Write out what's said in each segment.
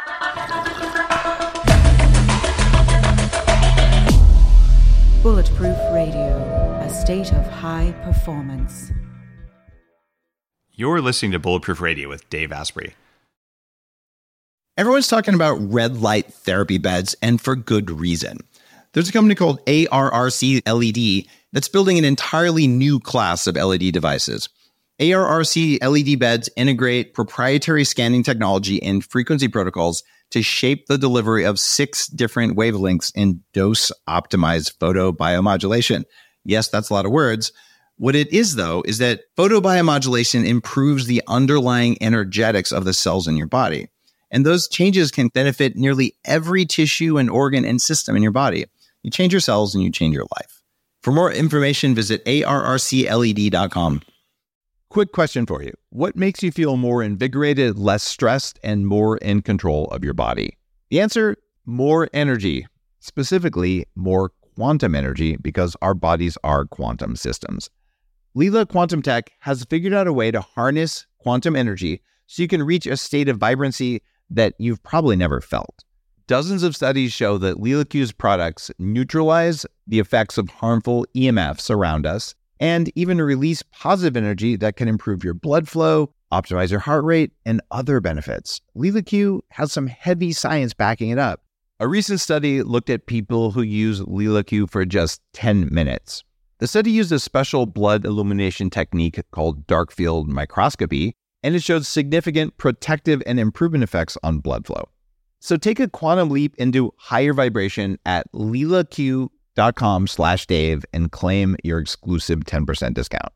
Bulletproof Radio, a state of high performance. You're listening to Bulletproof Radio with Dave Asprey. Everyone's talking about red light therapy beds, and for good reason. There's a company called ARRC LED that's building an entirely new class of LED devices. ARRC LED beds integrate proprietary scanning technology and frequency protocols to shape the delivery of 6 different wavelengths in dose-optimized photobiomodulation. Yes, that's a lot of words. What it is, though, is that photobiomodulation improves the underlying energetics of the cells in your body. And those changes can benefit nearly every tissue and organ and system in your body. You change your cells and you change your life. For more information, visit arrcled.com. Quick question for you. What makes you feel more invigorated, less stressed, and more in control of your body? The answer, more energy. Specifically, more quantum energy, because our bodies are quantum systems. Leela Quantum Tech has figured out a way to harness quantum energy so you can reach a state of vibrancy that you've probably never felt. Dozens of studies show that Leela Q's products neutralize the effects of harmful EMFs around us and even release positive energy that can improve your blood flow, optimize your heart rate, and other benefits. Leela Q has some heavy science backing it up. A recent study looked at people who use Leela Q for just 10 minutes. The study used a special blood illumination technique called dark field microscopy, and it showed significant protective and improvement effects on blood flow. So take a quantum leap into higher vibration at leelaq.com/Dave and claim your exclusive 10% discount.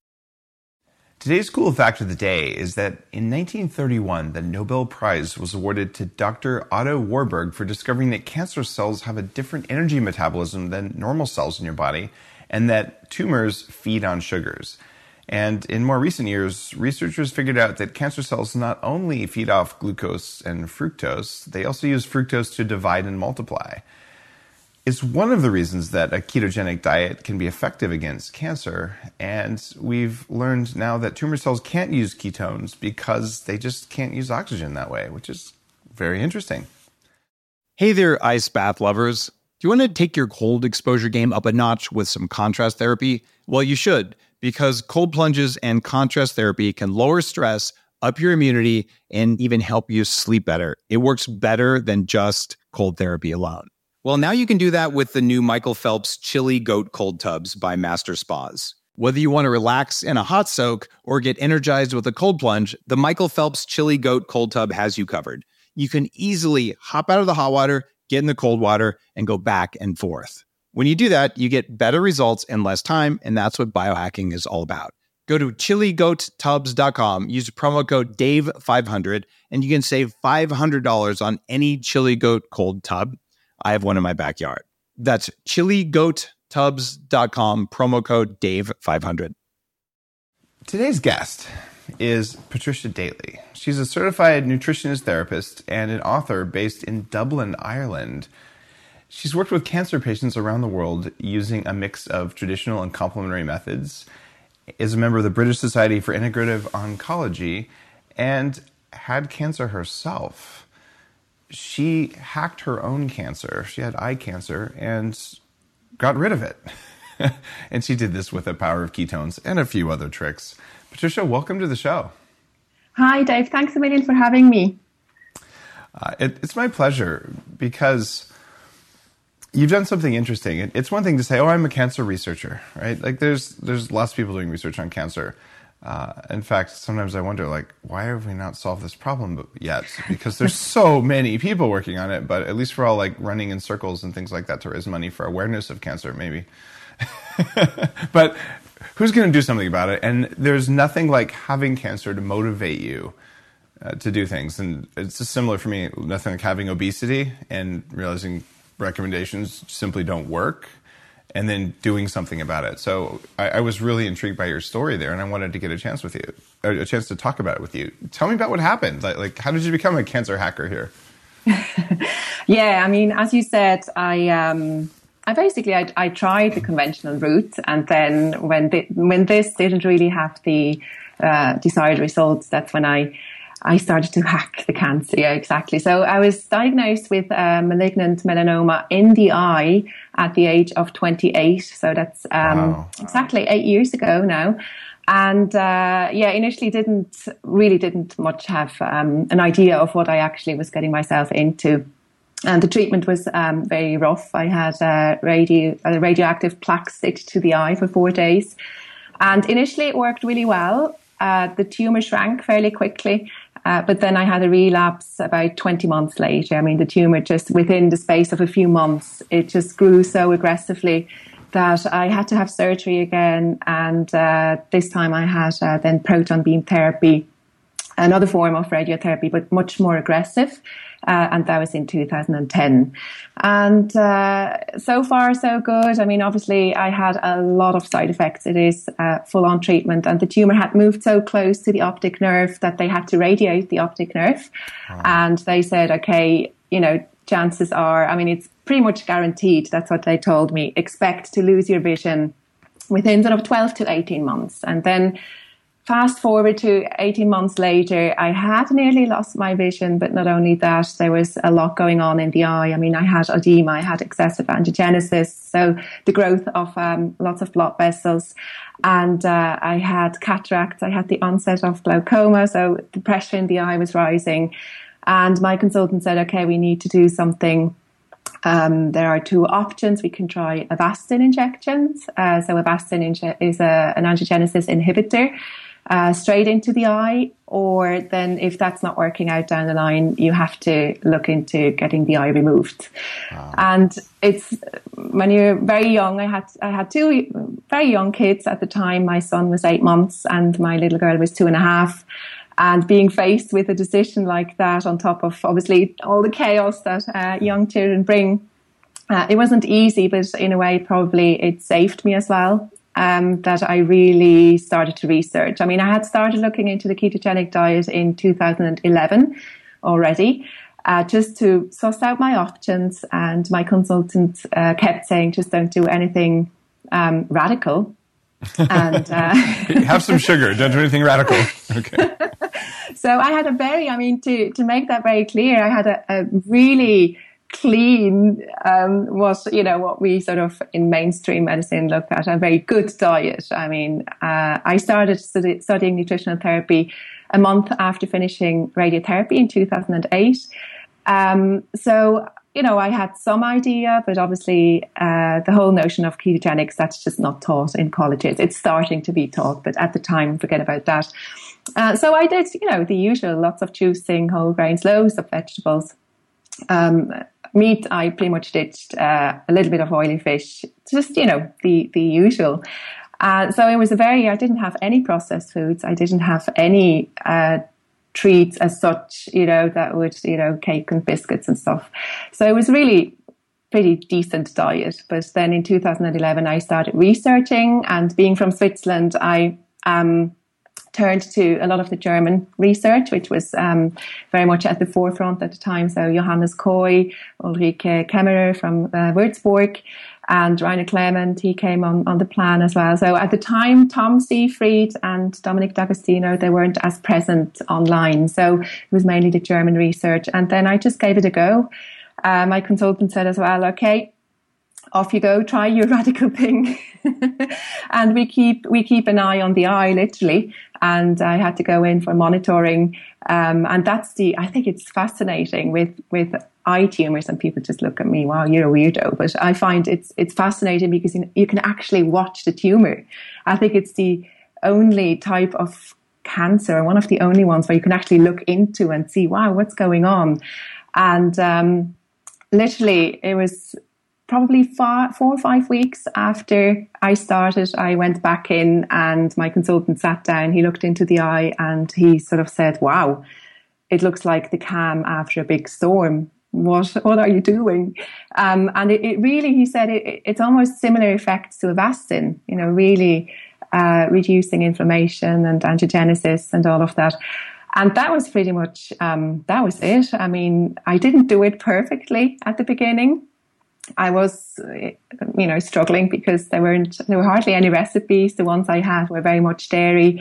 Today's cool fact of the day is that in 1931, the Nobel Prize was awarded to Dr. Otto Warburg for discovering that cancer cells have a different energy metabolism than normal cells in your body, and that tumors feed on sugars. And in more recent years, researchers figured out that cancer cells not only feed off glucose and fructose, they also use fructose to divide and multiply. It's one of the reasons that a ketogenic diet can be effective against cancer, and we've learned now that tumor cells can't use ketones because they just can't use oxygen that way, which is very interesting. Hey there, ice bath lovers. Do you want to take your cold exposure game up a notch with some contrast therapy? Well, you should, because cold plunges and contrast therapy can lower stress, up your immunity, and even help you sleep better. It works better than just cold therapy alone. Well, now you can do that with the new Michael Phelps Chili Goat Cold Tubs by Master Spas. Whether you want to relax in a hot soak or get energized with a cold plunge, the Michael Phelps Chili Goat Cold Tub has you covered. You can easily hop out of the hot water, get in the cold water, and go back and forth. When you do that, you get better results in less time, and that's what biohacking is all about. Go to chiligoattubs.com, use promo code DAVE500, and you can save $500 on any Chili Goat Cold Tub. I have one in my backyard. That's chiligoattubs.com, promo code DAVE500. Today's guest is Patricia Daly. She's a certified nutritionist therapist and an author based in Dublin, Ireland. She's worked with cancer patients around the world using a mix of traditional and complementary methods, is a member of the British Society for Integrative Oncology, and had cancer herself. She hacked her own cancer. She had eye cancer and got rid of it. And she did this with the power of ketones and a few other tricks. Patricia, welcome to the show. Hi, Dave. Thanks a million for having me. It's my pleasure, because you've done something interesting. It's one thing to say, oh, I'm a cancer researcher, right? Like there's lots of people doing research on cancer. In fact, sometimes I wonder, like, why have we not solved this problem yet? Because there's so many people working on it, but at least we're all like running in circles and things like that to raise money for awareness of cancer, maybe. But who's going to do something about it? And there's nothing like having cancer to motivate you to do things. And it's just similar for me, nothing like having obesity and realizing recommendations simply don't work, and then doing something about it. So I was really intrigued by your story there, and I wanted to get a chance to talk about it with you. Tell me about what happened. Like how did you become a cancer hacker here? Yeah, I mean, as you said, I tried the conventional route, and then when this didn't really have the desired results, that's when I I started to hack the cancer. Yeah, exactly. So I was diagnosed with malignant melanoma in the eye at the age of 28. So that's exactly 8 years ago now. And initially didn't much have an idea of what I actually was getting myself into. And the treatment was very rough. I had a radioactive plaque stitched to the eye for 4 days. And initially it worked really well. The tumor shrank fairly quickly. But then I had a relapse about 20 months later. I mean, the tumor just within the space of a few months, it just grew so aggressively that I had to have surgery again. And this time I had then proton beam therapy, another form of radiotherapy, but much more aggressive. And that was in 2010. And so far, so good. I mean, obviously, I had a lot of side effects. It is full-on treatment. And the tumor had moved so close to the optic nerve that they had to radiate the optic nerve. Oh. And they said, okay, chances are, I mean, it's pretty much guaranteed. That's what they told me. Expect to lose your vision within sort of 12 to 18 months. And then fast forward to 18 months later, I had nearly lost my vision, but not only that, there was a lot going on in the eye. I mean, I had edema, I had excessive angiogenesis, so the growth of lots of blood vessels, and I had cataracts, I had the onset of glaucoma, so the pressure in the eye was rising. And my consultant said, okay, we need to do something. There are two options. We can try Avastin injections. So Avastin is an angiogenesis inhibitor. Straight into the eye, or then if that's not working out down the line, you have to look into getting the eye removed. Wow. And it's when you're very young. I had two very young kids at the time. My son was 8 months, and my little girl was 2.5. And being faced with a decision like that, on top of obviously all the chaos that young children bring, it wasn't easy. But in a way, probably it saved me as well. That I really started to research. I mean, I had started looking into the ketogenic diet in 2011 already, just to suss out my options. And my consultant kept saying, just don't do anything radical. And have some sugar, don't do anything radical. Okay. So I had to make that very clear, I had a really clean was, what we sort of in mainstream medicine look at, a very good diet. I mean, I started studying nutritional therapy a month after finishing radiotherapy in 2008. So, I had some idea, but obviously the whole notion of ketogenics, that's just not taught in colleges. It's starting to be taught, but at the time, forget about that. So I did, the usual, lots of juicing, whole grains, loads of vegetables. Meat, I pretty much ditched, a little bit of oily fish, just, the usual. So it was I didn't have any processed foods. I didn't have any treats as such, that would, cake and biscuits and stuff. So it was really pretty decent diet. But then in 2011, I started researching, and being from Switzerland, I turned to a lot of the German research, which was very much at the forefront at the time. So Johannes Koy, Ulrike Kämmerer from Würzburg, and Rainer Clement, he came on the plan as well. So at the time, Tom Seefried and Dominic D'Agostino, they weren't as present online. So it was mainly the German research. And then I just gave it a go. My consultant said as well, okay, off you go, try your radical thing. And we keep an eye on the eye, literally. And I had to go in for monitoring. And I think it's fascinating with eye tumors, and people just look at me, wow, you're a weirdo. But I find it's fascinating because you can actually watch the tumor. I think it's the only type of cancer, one of the only ones where you can actually look into and see, wow, what's going on. And literally, it was probably 4 or 5 weeks after I started, I went back in, and my consultant sat down, he looked into the eye, and he sort of said, wow, it looks like the calm after a big storm. What are you doing? And it really, he said, it's almost similar effects to Avastin, really reducing inflammation and angiogenesis and all of that. And that was pretty much, that was it. I mean, I didn't do it perfectly at the beginning. I was, struggling because there were hardly any recipes. The ones I had were very much dairy.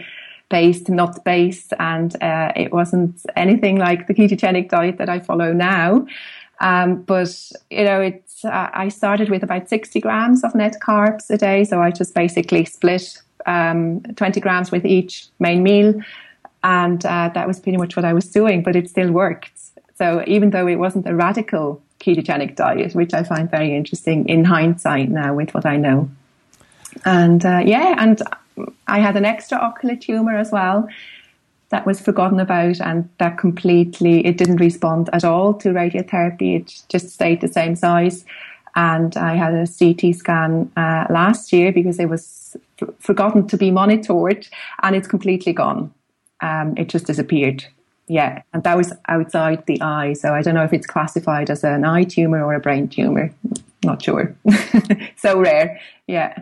based, nut based, and it wasn't anything like the ketogenic diet that I follow now. But I started with about 60 grams of net carbs a day, so I just basically split 20 grams with each main meal, and that was pretty much what I was doing. But it still worked. So even though it wasn't a radical ketogenic diet, which I find very interesting in hindsight now with what I know. And and I had an extraocular tumor as well that was forgotten about, and that it didn't respond at all to radiotherapy. It just stayed the same size. And I had a CT scan last year because it was forgotten to be monitored, and it's completely gone. It just disappeared. Yeah, and that was outside the eye. So I don't know if it's classified as an eye tumor or a brain tumor. Not sure. So rare. Yeah.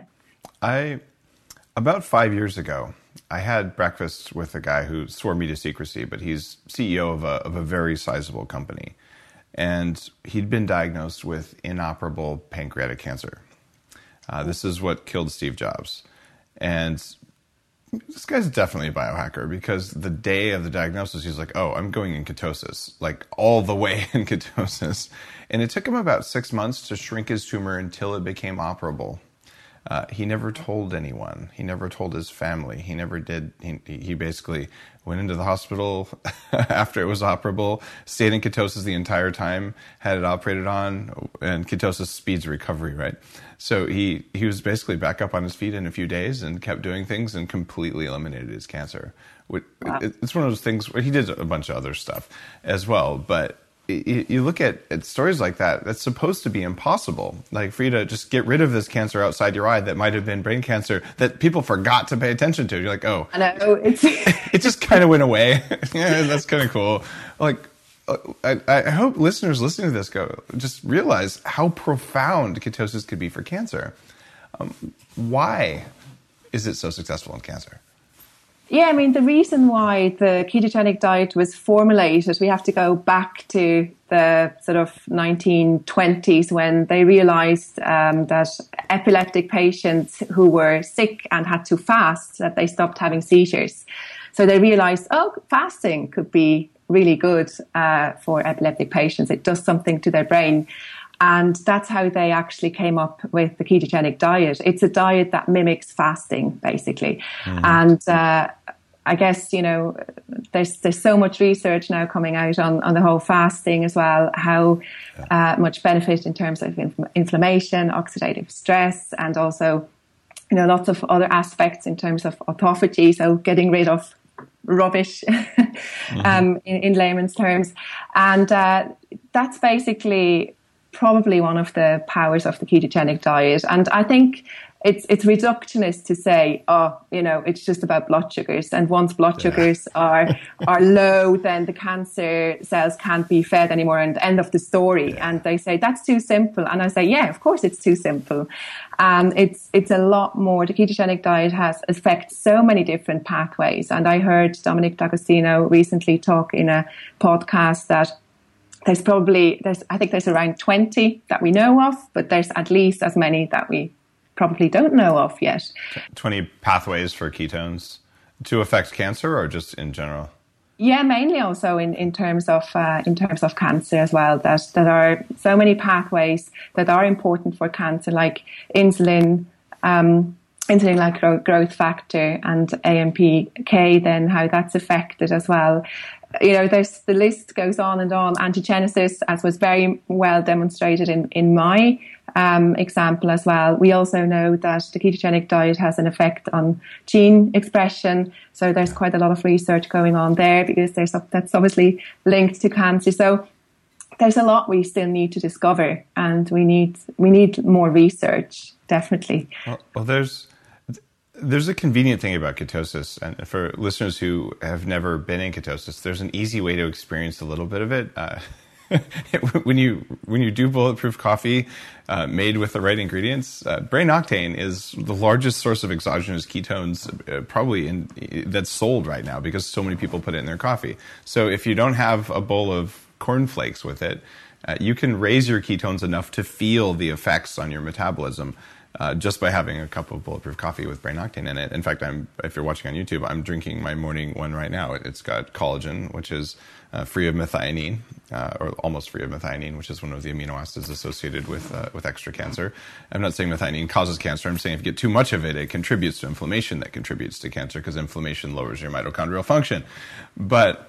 About 5 years ago, I had breakfast with a guy who swore me to secrecy, but he's CEO of a very sizable company. And he'd been diagnosed with inoperable pancreatic cancer. This is what killed Steve Jobs. And this guy's definitely a biohacker, because the day of the diagnosis, he's like, oh, I'm going in ketosis, like all the way in ketosis. And it took him about 6 months to shrink his tumor until it became operable. He never told anyone. He never told his family. He never did. He basically went into the hospital after it was operable, stayed in ketosis the entire time, had it operated on, and ketosis speeds recovery, right? So he was basically back up on his feet in a few days and kept doing things and completely eliminated his cancer. Wow. It's one of those things where he did a bunch of other stuff as well, but you look at stories like that, that's supposed to be impossible. Like for you to just get rid of this cancer outside your eye that might have been brain cancer that people forgot to pay attention to. You're like, oh, I know, it just kind of went away. Yeah, that's kind of cool. Like, I hope listeners listening to this just realize how profound ketosis could be for cancer. Why is it so successful in cancer? Yeah, I mean, the reason why the ketogenic diet was formulated, we have to go back to the sort of 1920s when they realized that epileptic patients who were sick and had to fast, that they stopped having seizures. So they realized, fasting could be really good for epileptic patients. It does something to their brain. And that's how they actually came up with the ketogenic diet. It's a diet that mimics fasting, basically. Mm-hmm. And I guess, there's so much research now coming out on the whole fasting as well, how much benefit in terms of inflammation, oxidative stress, and also, lots of other aspects in terms of autophagy, so getting rid of rubbish in layman's terms. And that's basically probably one of the powers of the ketogenic diet. And I think it's reductionist to say, it's just about blood sugars. And once blood sugars are low, then the cancer cells can't be fed anymore, and end of the story. And they say, that's too simple. And I say, yeah, of course it's too simple. It's a lot more. The ketogenic diet affects so many different pathways. And I heard Dominic D'Agostino recently talk in a podcast that I think there's around 20 that we know of, but there's at least as many that we probably don't know of yet. 20 pathways for ketones to affect cancer, or just in general? Yeah, mainly also in terms of cancer as well. That are so many pathways that are important for cancer, like insulin like growth factor, and AMPK. Then how that's affected as well. The list goes on and on. Angiogenesis, as was very well demonstrated in my example as well. We also know that the ketogenic diet has an effect on gene expression. So there's quite a lot of research going on there, because that's obviously linked to cancer. So there's a lot we still need to discover, and we need more research, definitely. Well, there's a convenient thing about ketosis, and for listeners who have never been in ketosis, there's an easy way to experience a little bit of it. When you do bulletproof coffee made with the right ingredients, brain octane is the largest source of exogenous ketones probably that's sold right now, because so many people put it in their coffee. So if you don't have a bowl of cornflakes with it, you can raise your ketones enough to feel the effects on your metabolism. just by having a cup of bulletproof coffee with brain octane in it. In fact, if you're watching on YouTube, I'm drinking my morning one right now. It's got collagen, which is free of methionine, or almost free of methionine, which is one of the amino acids associated with extra cancer. I'm not saying methionine causes cancer. I'm saying if you get too much of it, it contributes to inflammation that contributes to cancer, because inflammation lowers your mitochondrial function. But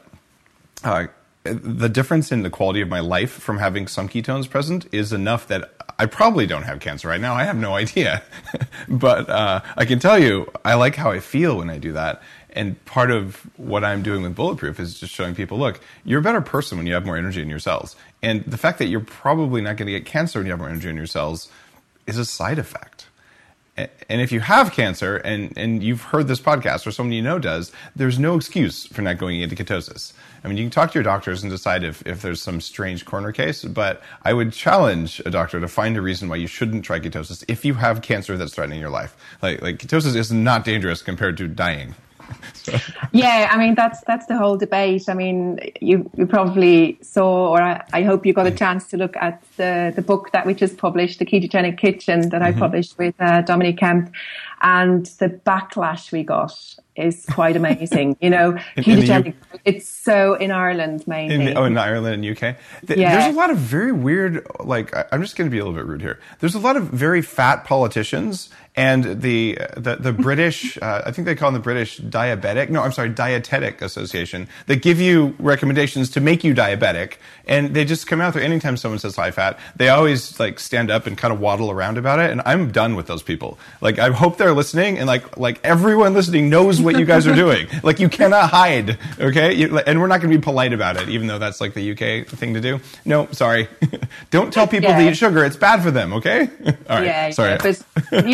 the difference in the quality of my life from having some ketones present is enough that I probably don't have cancer right now. I have no idea. But I can tell you, I like how I feel when I do that. And part of what I'm doing with Bulletproof is just showing people, look, you're a better person when you have more energy in your cells. And the fact that you're probably not going to get cancer when you have more energy in your cells is a side effect. And if you have cancer and you've heard this podcast or someone you know does, there's no excuse for not going into ketosis. I mean, you can talk to your doctors and decide if there's some strange corner case, but I would challenge a doctor to find a reason why you shouldn't try ketosis if you have cancer that's threatening your life. Like ketosis is not dangerous compared to dying. So. Yeah, I mean, that's the whole debate. I mean, you probably saw, or I hope you got a chance to look at the book that we just published, The Ketogenic Kitchen, that I published with Dominic Kemp, and the backlash we got is quite amazing. You know, ketogenic, it's so in Ireland mainly. In Ireland and UK? There's a lot of very weird, I'm just going to be a little bit rude here. There's a lot of very fat politicians, and the British, I think they call them the British Dietetic Association, that give you recommendations to make you diabetic, and they just come out there anytime someone says high fat, they always stand up and kind of waddle around about it, and I'm done with those people. I hope they're listening, and like everyone listening knows what you guys are doing. You cannot hide, okay? And we're not going to be polite about it, even though that's the UK thing to do. No, sorry. Don't tell people to eat sugar. It's bad for them, okay? All right, sorry. Yeah, but,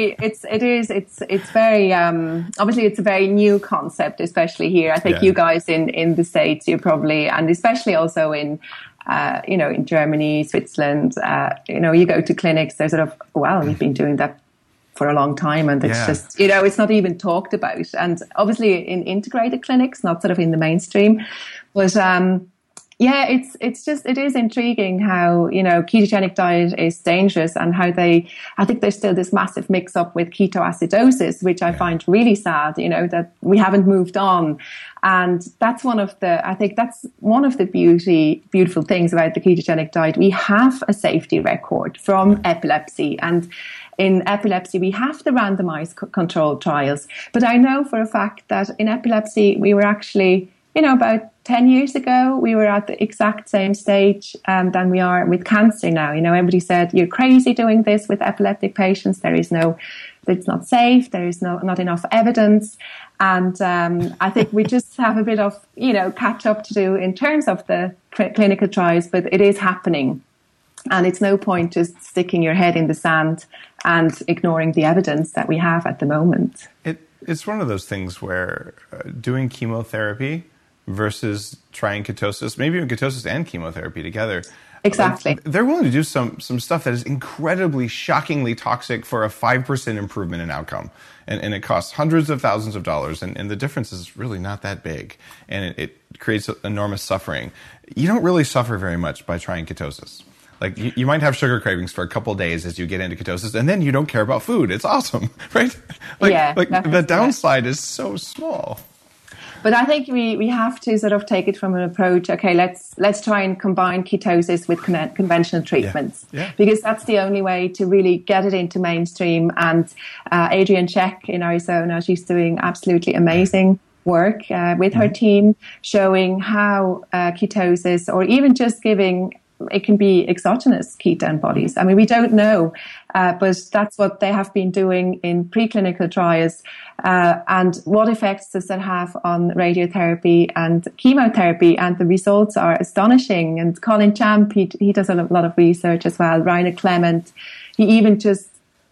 it's very, obviously it's a very new concept, especially here. I think you guys in the States, you probably, and especially also in Germany, Switzerland, you go to clinics, they're sort of, well, you've been doing that for a long time, and it's just, it's not even talked about. And obviously in integrated clinics, not sort of in the mainstream, but it is intriguing how, ketogenic diet is dangerous, and how I think there's still this massive mix up with ketoacidosis, which I find really sad, that we haven't moved on. And that's one of the beautiful things about the ketogenic diet. We have a safety record from epilepsy, and in epilepsy, we have the randomized controlled trials. But I know for a fact that in epilepsy, we were actually, about 10 years ago, we were at the exact same stage than we are with cancer now. Everybody said, you're crazy doing this with epileptic patients. It's not safe. There is not enough evidence. And I think we just have a bit of, catch up to do in terms of the clinical trials, but it is happening. And it's no point just sticking your head in the sand and ignoring the evidence that we have at the moment. It's one of those things where doing chemotherapy versus trying ketosis, maybe even ketosis and chemotherapy together. Exactly. They're willing to do some stuff that is incredibly, shockingly toxic for a 5% improvement in outcome. And it costs hundreds of thousands of dollars, and the difference is really not that big. And it creates enormous suffering. You don't really suffer very much by trying ketosis. You might have sugar cravings for a couple of days as you get into ketosis, and then you don't care about food. It's awesome, right? The downside is so small. But I think we have to sort of take it from an approach. Okay, let's try and combine ketosis with conventional treatments, because that's the only way to really get it into mainstream. And Adrienne Check in Arizona, she's doing absolutely amazing work with her team, showing how ketosis, or even just giving, it can be exogenous ketone bodies. I mean, we don't know, but that's what they have been doing in preclinical trials. And what effects does that have on radiotherapy and chemotherapy? And the results are astonishing. And Colin Champ, he does a lot of research as well. Rainer Clement, he even just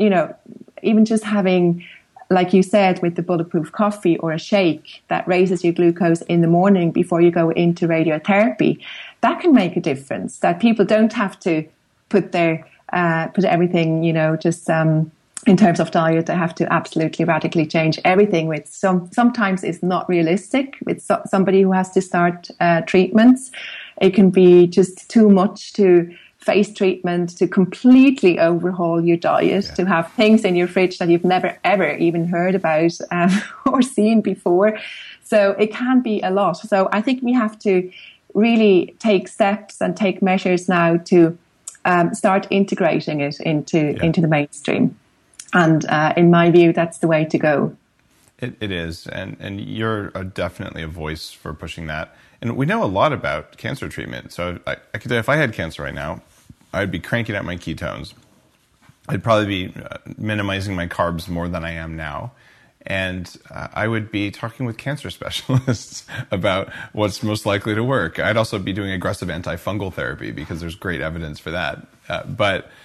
having, like you said, with the bulletproof coffee or a shake that raises your glucose in the morning before you go into radiotherapy, that can make a difference. That people don't have to put everything, just in terms of diet, they have to absolutely radically change everything. With sometimes it's not realistic with somebody who has to start treatments. It can be just too much to face treatment, to completely overhaul your diet, to have things in your fridge that you've never, ever even heard about or seen before. So it can be a lot. So I think we have to really take steps and take measures now to start integrating it into the mainstream. And in my view, that's the way to go. It is. And you're definitely a voice for pushing that. And we know a lot about cancer treatment. So I could say if I had cancer right now, I'd be cranking out my ketones. I'd probably be minimizing my carbs more than I am now. And I would be talking with cancer specialists about what's most likely to work. I'd also be doing aggressive antifungal therapy because there's great evidence for that. And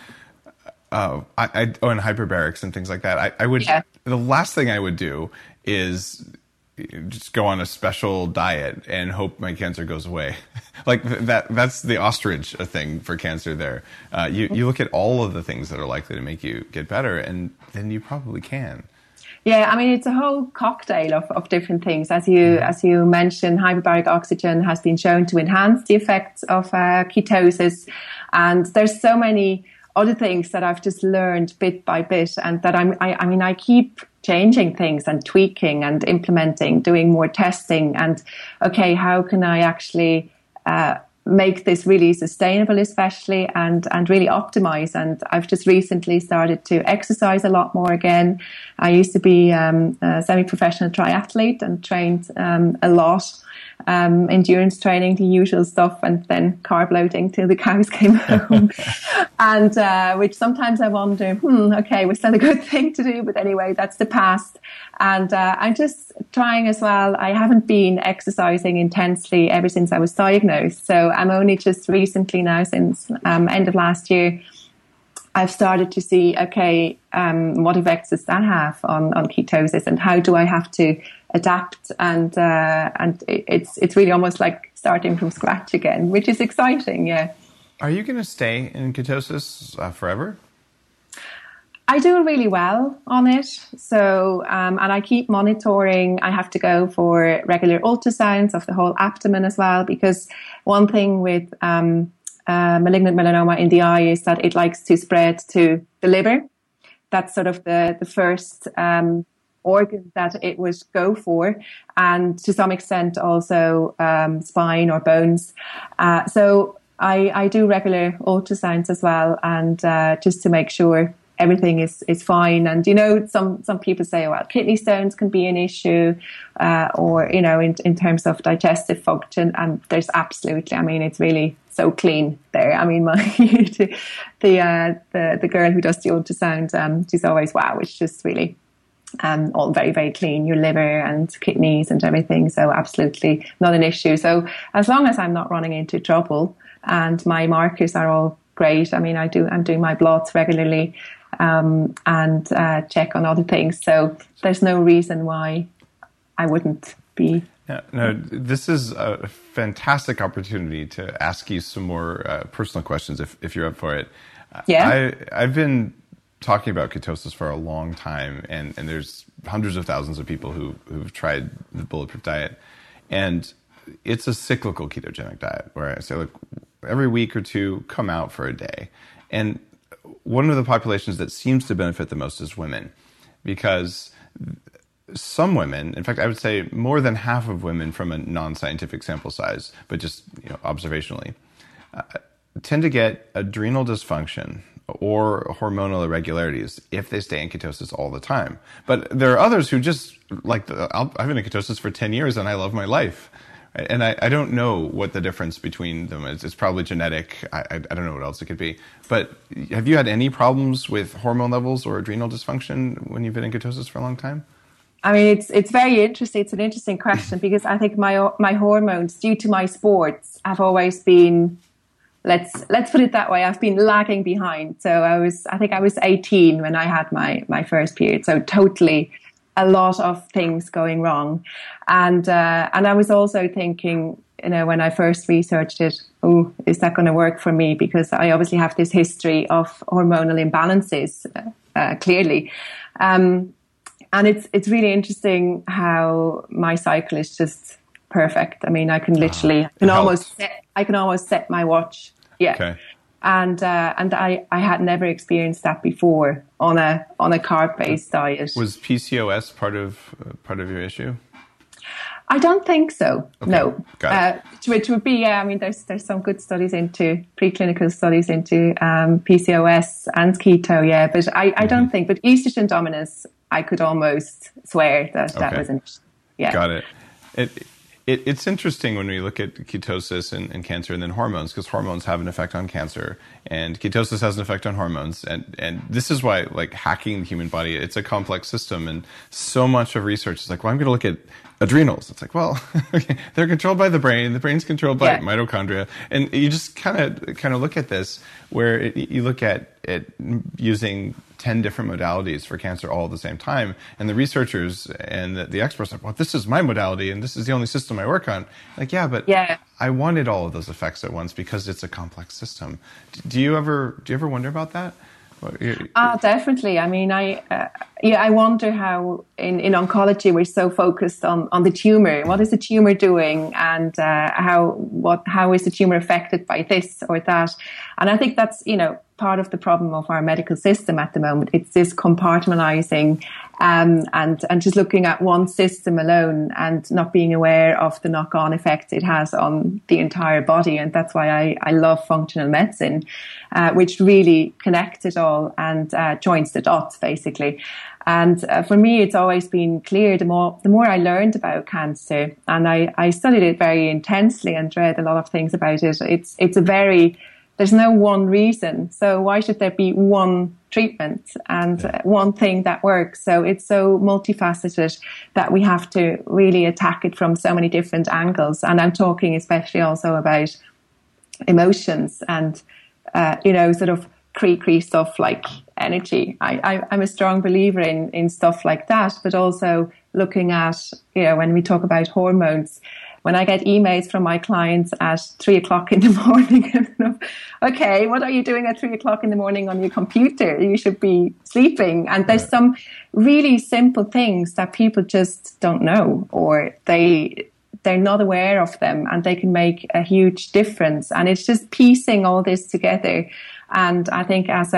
hyperbarics and things like that. I would. Yeah. The last thing I would do is just go on a special diet and hope my cancer goes away. Like that's the ostrich thing for cancer there. You look at all of the things that are likely to make you get better, and then you probably can. Yeah, I mean, it's a whole cocktail of different things. As you mentioned, hyperbaric oxygen has been shown to enhance the effects of ketosis. And there's so many other things that I've just learned bit by bit, and that I keep changing things and tweaking and implementing, doing more testing, and okay, how can I actually make this really sustainable, especially, and really optimize. And I've just recently started to exercise a lot more again. I used to be a semi-professional triathlete and trained a lot. Endurance training, the usual stuff, and then carb loading till the cows came home. And which sometimes I wonder, okay, was that a good thing to do? But anyway, that's the past. And I'm just trying as well. I haven't been exercising intensely ever since I was diagnosed. So I'm only just recently now, since end of last year, I've started to see, okay, what effects does that have on ketosis, and how do I have to adapt? And it's really almost like starting from scratch again, which is exciting. Yeah. Are you going to stay in ketosis forever? I do really well on it. So, and I keep monitoring. I have to go for regular ultrasounds of the whole abdomen as well, because one thing with malignant melanoma in the eye is that it likes to spread to the liver. That's sort of the first organ that it would go for, and to some extent also spine or bones. So I do regular ultrasounds as well, and just to make sure everything is fine. And, you know, some people say, well, kidney stones can be an issue, or, you know, in terms of digestive function. And there's absolutely, I mean, it's really so clean there. I mean, the girl who does the ultrasound, she's always, wow, it's just really all very, very clean, your liver and kidneys and everything. So absolutely not an issue. So as long as I'm not running into trouble and my markers are all great. I mean, I'm doing my bloods regularly, and check on other things. So there's no reason why I wouldn't be. Yeah, no, this is a fantastic opportunity to ask you some more personal questions if you're up for it. Yeah. I've been talking about ketosis for a long time, and there's hundreds of thousands of people who've tried the Bulletproof diet, and it's a cyclical ketogenic diet where I say, look, every week or two, come out for a day. And one of the populations that seems to benefit the most is women, because some women, in fact, I would say more than half of women from a non-scientific sample size, but just observationally, tend to get adrenal dysfunction or hormonal irregularities if they stay in ketosis all the time. But there are others who just, like, I've been in ketosis for 10 years and I love my life. And I don't know what the difference between them is. It's probably genetic. I don't know what else it could be. But have you had any problems with hormone levels or adrenal dysfunction when you've been in ketosis for a long time? I mean, it's very interesting. It's an interesting question, because I think my hormones, due to my sports, have always been, let's put it that way, I've been lagging behind. So I think I was 18 when I had my first period. So totally a lot of things going wrong. And I was also thinking, when I first researched it, is that going to work for me? Because I obviously have this history of hormonal imbalances, clearly. And it's really interesting how my cycle is just perfect. I mean, I can literally, I can almost set my watch. Yeah. Okay. And I had never experienced that before on a carb-based diet. Was PCOS part of your issue? I don't think so. Okay. No. Got it. Which would be, I mean, there's some good studies preclinical studies into PCOS and keto, yeah. But I don't think, but estrogen dominance, I could almost swear that was an issue. Yeah. Got it. It's interesting when we look at ketosis and cancer and then hormones, because hormones have an effect on cancer and ketosis has an effect on hormones. And this is why, like, hacking the human body, it's a complex system. And so much of research is like, well, I'm going to look at adrenals. It's like, well, they're controlled by the brain. The brain's controlled by mitochondria. And you just kind of look at this where you look at it using 10 different modalities for cancer all at the same time. And the researchers and the experts are like, well, this is my modality and this is the only system I work on. Like, but I wanted all of those effects at once because it's a complex system. Do you ever wonder about that? Definitely. I mean, I wonder how in oncology we're so focused on the tumor. What is the tumor doing, and how is the tumor affected by this or that? And I think that's part of the problem of our medical system at the moment. It's this compartmentalizing and just looking at one system alone and not being aware of the knock-on effects it has on the entire body. And that's why I love functional medicine, which really connects it all and joins the dots, basically. And for me, it's always been clear, the more I learned about cancer, and I studied it very intensely and read a lot of things about it, there's no one reason. So why should there be one treatment and one thing that works? So it's so multifaceted that we have to really attack it from so many different angles. And I'm talking especially also about emotions and, sort of cree stuff like energy. I'm a strong believer in stuff like that, but also looking at, when we talk about hormones, when I get emails from my clients at 3:00 in the morning, okay, what are you doing at 3:00 in the morning on your computer? You should be sleeping. And there's some really simple things that people just don't know, or they're not aware of them, and they can make a huge difference. And it's just piecing all this together. And I think as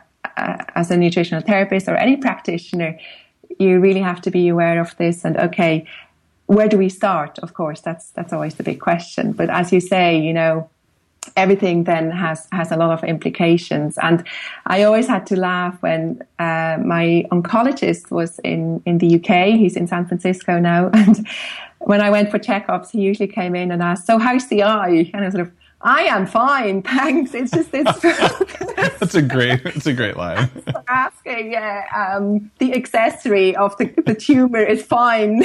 a nutritional therapist or any practitioner, you really have to be aware of this. And okay, where do we start? Of course, that's always the big question. But as you say, everything then has a lot of implications. And I always had to laugh when my oncologist was in the UK. He's in San Francisco now. And when I went for checkups, he usually came in and asked, so how's the eye? And I was sort of, I am fine, thanks. It's just this. That's a great line. Asking, the accessory of the tumor is fine.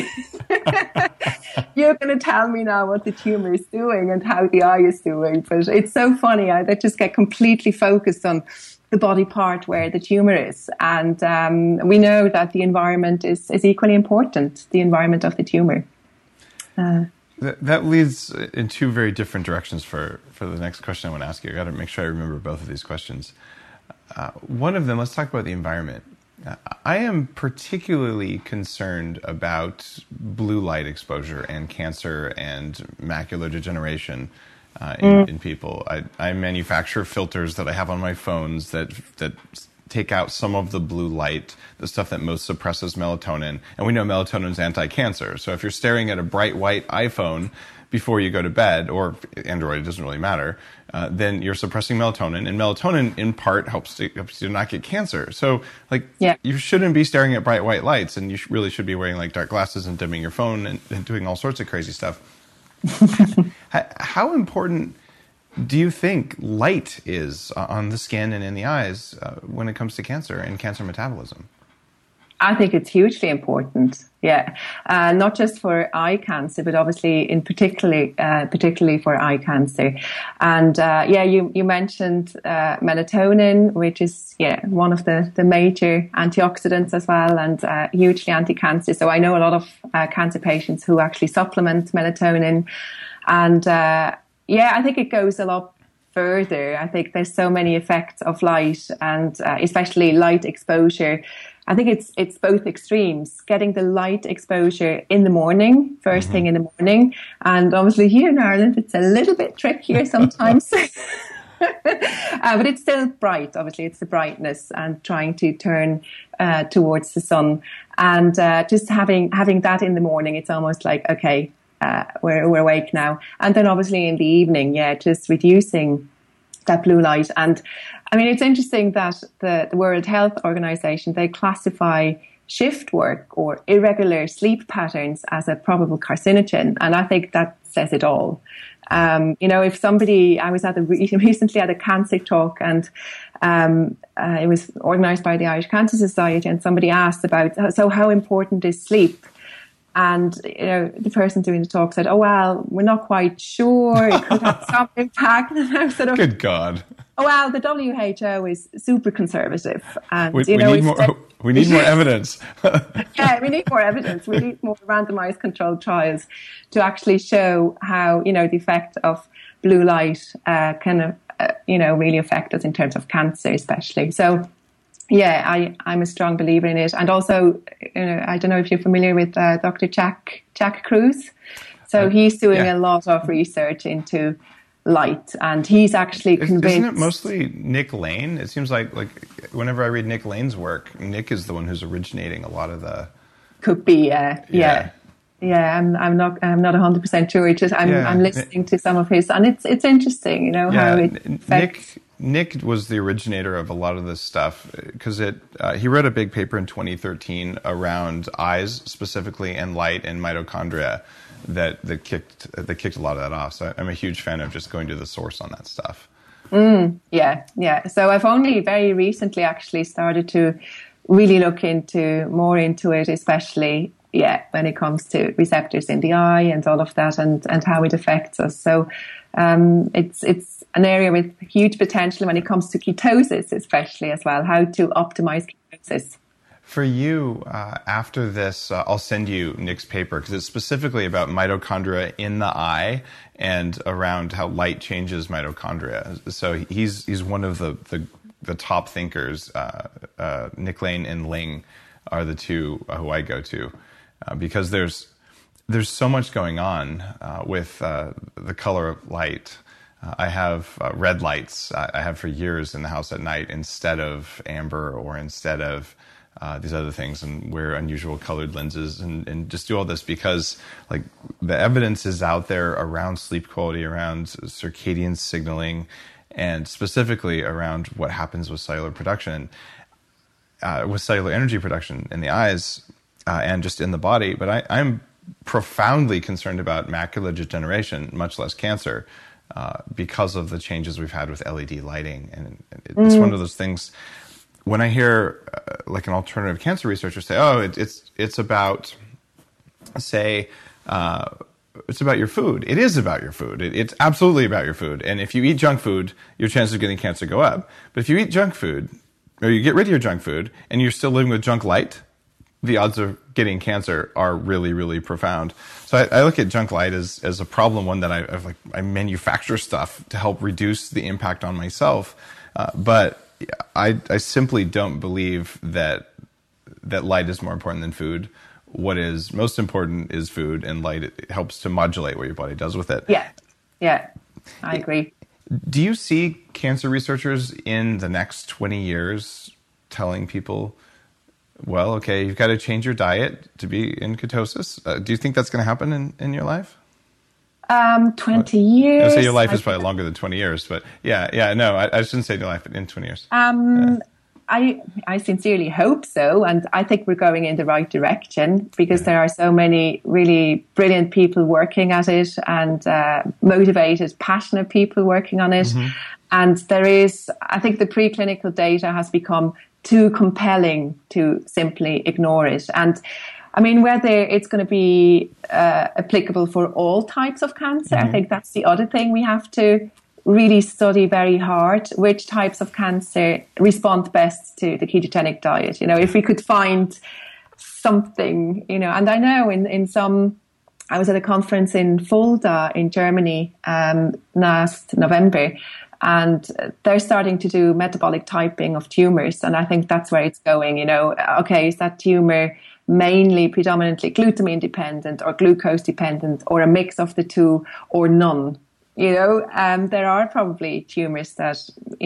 You're going to tell me now what the tumor is doing and how the eye is doing. But it's so funny. I just get completely focused on the body part where the tumor is. And we know that the environment is equally important, the environment of the tumor. That leads in two very different directions for the next question I want to ask you. I got to make sure I remember both of these questions. One of them, let's talk about the environment. I am particularly concerned about blue light exposure and cancer and macular degeneration in people. I manufacture filters that I have on my phones that take out some of the blue light, the stuff that most suppresses melatonin. And we know melatonin is anti-cancer. So if you're staring at a bright white iPhone before you go to bed, or Android, it doesn't really matter, then you're suppressing melatonin. And melatonin, in part, helps you not get cancer. So, you shouldn't be staring at bright white lights, and you really should be wearing, dark glasses and dimming your phone and doing all sorts of crazy stuff. How important do you think light is on the skin and in the eyes when it comes to cancer and cancer metabolism? I think it's hugely important. Yeah, not just for eye cancer, but obviously particularly for eye cancer. And you mentioned melatonin, which is one of the major antioxidants as well, and hugely anti-cancer. So I know a lot of cancer patients who actually supplement melatonin, and I think it goes a lot further. I think there's so many effects of light, and especially light exposure. I think it's both extremes, getting the light exposure in the morning, first thing in the morning. And obviously here in Ireland, it's a little bit trickier sometimes. But it's still bright. Obviously, it's the brightness and trying to turn towards the sun. And just having that in the morning, it's almost like, okay, we're awake now. And then obviously in the evening, just reducing that blue light. And I mean, it's interesting that the World Health Organization, they classify shift work or irregular sleep patterns as a probable carcinogen. And I think that says it all. If somebody, I was recently at a cancer talk, and it was organized by the Irish Cancer Society, and somebody asked about, so how important is sleep? And, the person doing the talk said, oh, well, we're not quite sure. It could have some impact. And I was sort of, good God. Oh, well, the WHO is super conservative. And, we need more evidence. Yeah, we need more evidence. We need more randomized controlled trials to actually show how, the effect of blue light can, really affect us in terms of cancer, especially. So, yeah, I'm a strong believer in it. And also, I don't know if you're familiar with Dr. Jack Kruse. So he's doing a lot of research into light, and he's actually convinced. Isn't it mostly Nick Lane? It seems like whenever I read Nick Lane's work, Nick is the one who's originating a lot of the. Could be, yeah. I'm not 100% sure. It's just I'm listening to some of his, and it's interesting, how it affects. Nick was the originator of a lot of this stuff because he wrote a big paper in 2013 around eyes specifically and light and mitochondria that kicked a lot of that off. So I'm a huge fan of just going to the source on that stuff. Yeah. So I've only very recently actually started to really look more into it, especially when it comes to receptors in the eye and all of that, and how it affects us. So it's an area with huge potential when it comes to ketosis, especially as well, how to optimize ketosis. For you, after this, I'll send you Nick's paper because it's specifically about mitochondria in the eye and around how light changes mitochondria. So he's one of the top thinkers. Nick Lane and Ling are the two who I go to because there's so much going on with the color of light. I have red lights I have for years in the house at night instead of amber or instead of these other things, and wear unusual colored lenses and just do all this because like the evidence is out there around sleep quality, around circadian signaling, and specifically around what happens with cellular production, with cellular energy production in the eyes and just in the body. But I'm profoundly concerned about macular degeneration, much less cancer, because of the changes we've had with LED lighting. And it's one of those things, when I hear like an alternative cancer researcher say, oh, it's about, say, it's about your food. It is about your food. It's absolutely about your food. And if you eat junk food, your chances of getting cancer go up. But if you eat junk food, or you get rid of your junk food, and you're still living with junk light, the odds of getting cancer are really, really profound. So I look at junk light as a problem, one that I manufacture stuff to help reduce the impact on myself. But I simply don't believe that light is more important than food. What is most important is food, and light it helps to modulate what your body does with it. Yeah, I agree. Do you see cancer researchers in the next 20 years telling people, well, okay, you've got to change your diet to be in ketosis? Do you think that's going to happen in your life? 20 years. I'd say your life is probably longer than 20 years, but no, I shouldn't say your life, but in 20 years. I sincerely hope so, and I think we're going in the right direction because there are so many really brilliant people working at it, and motivated, passionate people working on it. Mm-hmm. And there is, I think the preclinical data has become too compelling to simply ignore it. And I mean, whether it's going to be applicable for all types of cancer, I think that's the other thing we have to really study very hard, which types of cancer respond best to the ketogenic diet. If we could find something, and I know in some, I was at a conference in Fulda in Germany last November, and they're starting to do metabolic typing of tumors. And I think that's where it's going, okay, is that tumor mainly predominantly glutamine dependent or glucose dependent, or a mix of the two, or none? There are probably tumors that,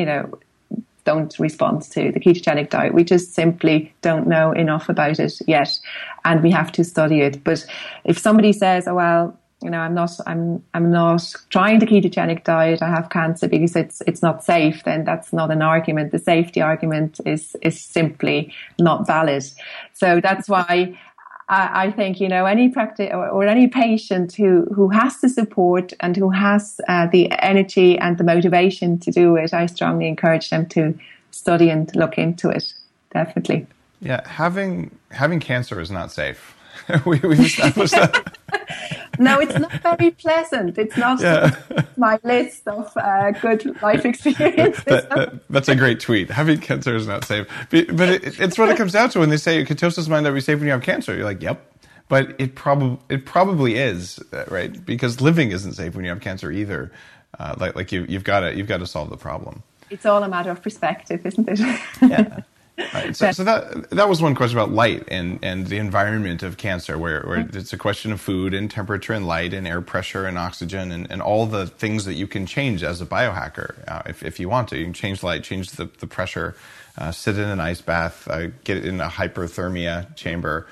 don't respond to the ketogenic diet. We just simply don't know enough about it yet, and we have to study it. But if somebody says, "Oh well, I'm not trying the ketogenic diet, I have cancer because it's not safe," then that's not an argument. The safety argument is simply not valid. So that's why I think, any practice or any patient who has the support and who has the energy and the motivation to do it, I strongly encourage them to study and look into it. Definitely. Yeah, having cancer is not safe. We've established that. No, it's not very pleasant. It's not my list of good life experiences. That's a great tweet. Having cancer is not safe. But it's what it comes down to when they say ketosis might not be safe when you have cancer. You're like, yep. But it probably is, right? Because living isn't safe when you have cancer either. You've got to solve the problem. It's all a matter of perspective, isn't it? Yeah. Right. So that was one question about light and the environment of cancer, where it's a question of food and temperature and light and air pressure and oxygen and all the things that you can change as a biohacker if you want to. You can change light, change the pressure, sit in an ice bath, get in a hyperthermia chamber,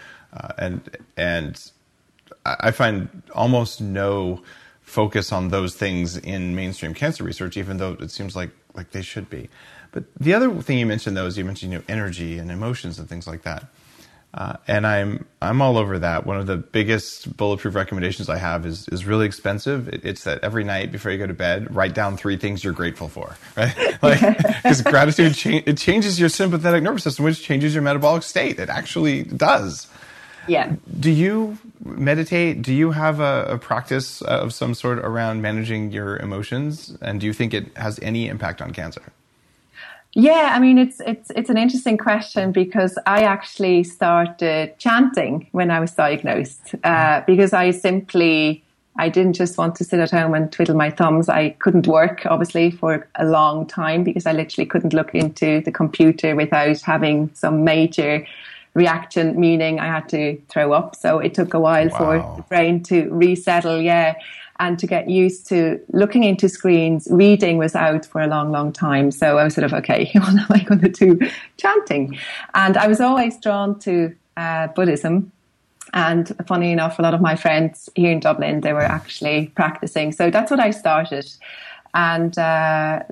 and I find almost no focus on those things in mainstream cancer research, even though it seems like they should be. But the other thing you mentioned, though, is you mentioned energy and emotions and things like that. And I'm all over that. One of the biggest bulletproof recommendations I have is really expensive. It's that every night before you go to bed, write down 3 things you're grateful for, right? Because gratitude it changes your sympathetic nervous system, which changes your metabolic state. It actually does. Yeah. Do you meditate? Do you have a practice of some sort around managing your emotions? And do you think it has any impact on cancer? Yeah, I mean, it's an interesting question because I actually started chanting when I was diagnosed because I didn't just want to sit at home and twiddle my thumbs. I couldn't work, obviously, for a long time because I literally couldn't look into the computer without having some major reaction, meaning I had to throw up. So it took a while for the brain to resettle, and to get used to looking into screens. Reading was out for a long, long time. So I was sort of, okay, what am I going to do? Chanting. And I was always drawn to Buddhism. And funny enough, a lot of my friends here in Dublin, they were actually practicing. So that's what I started. And I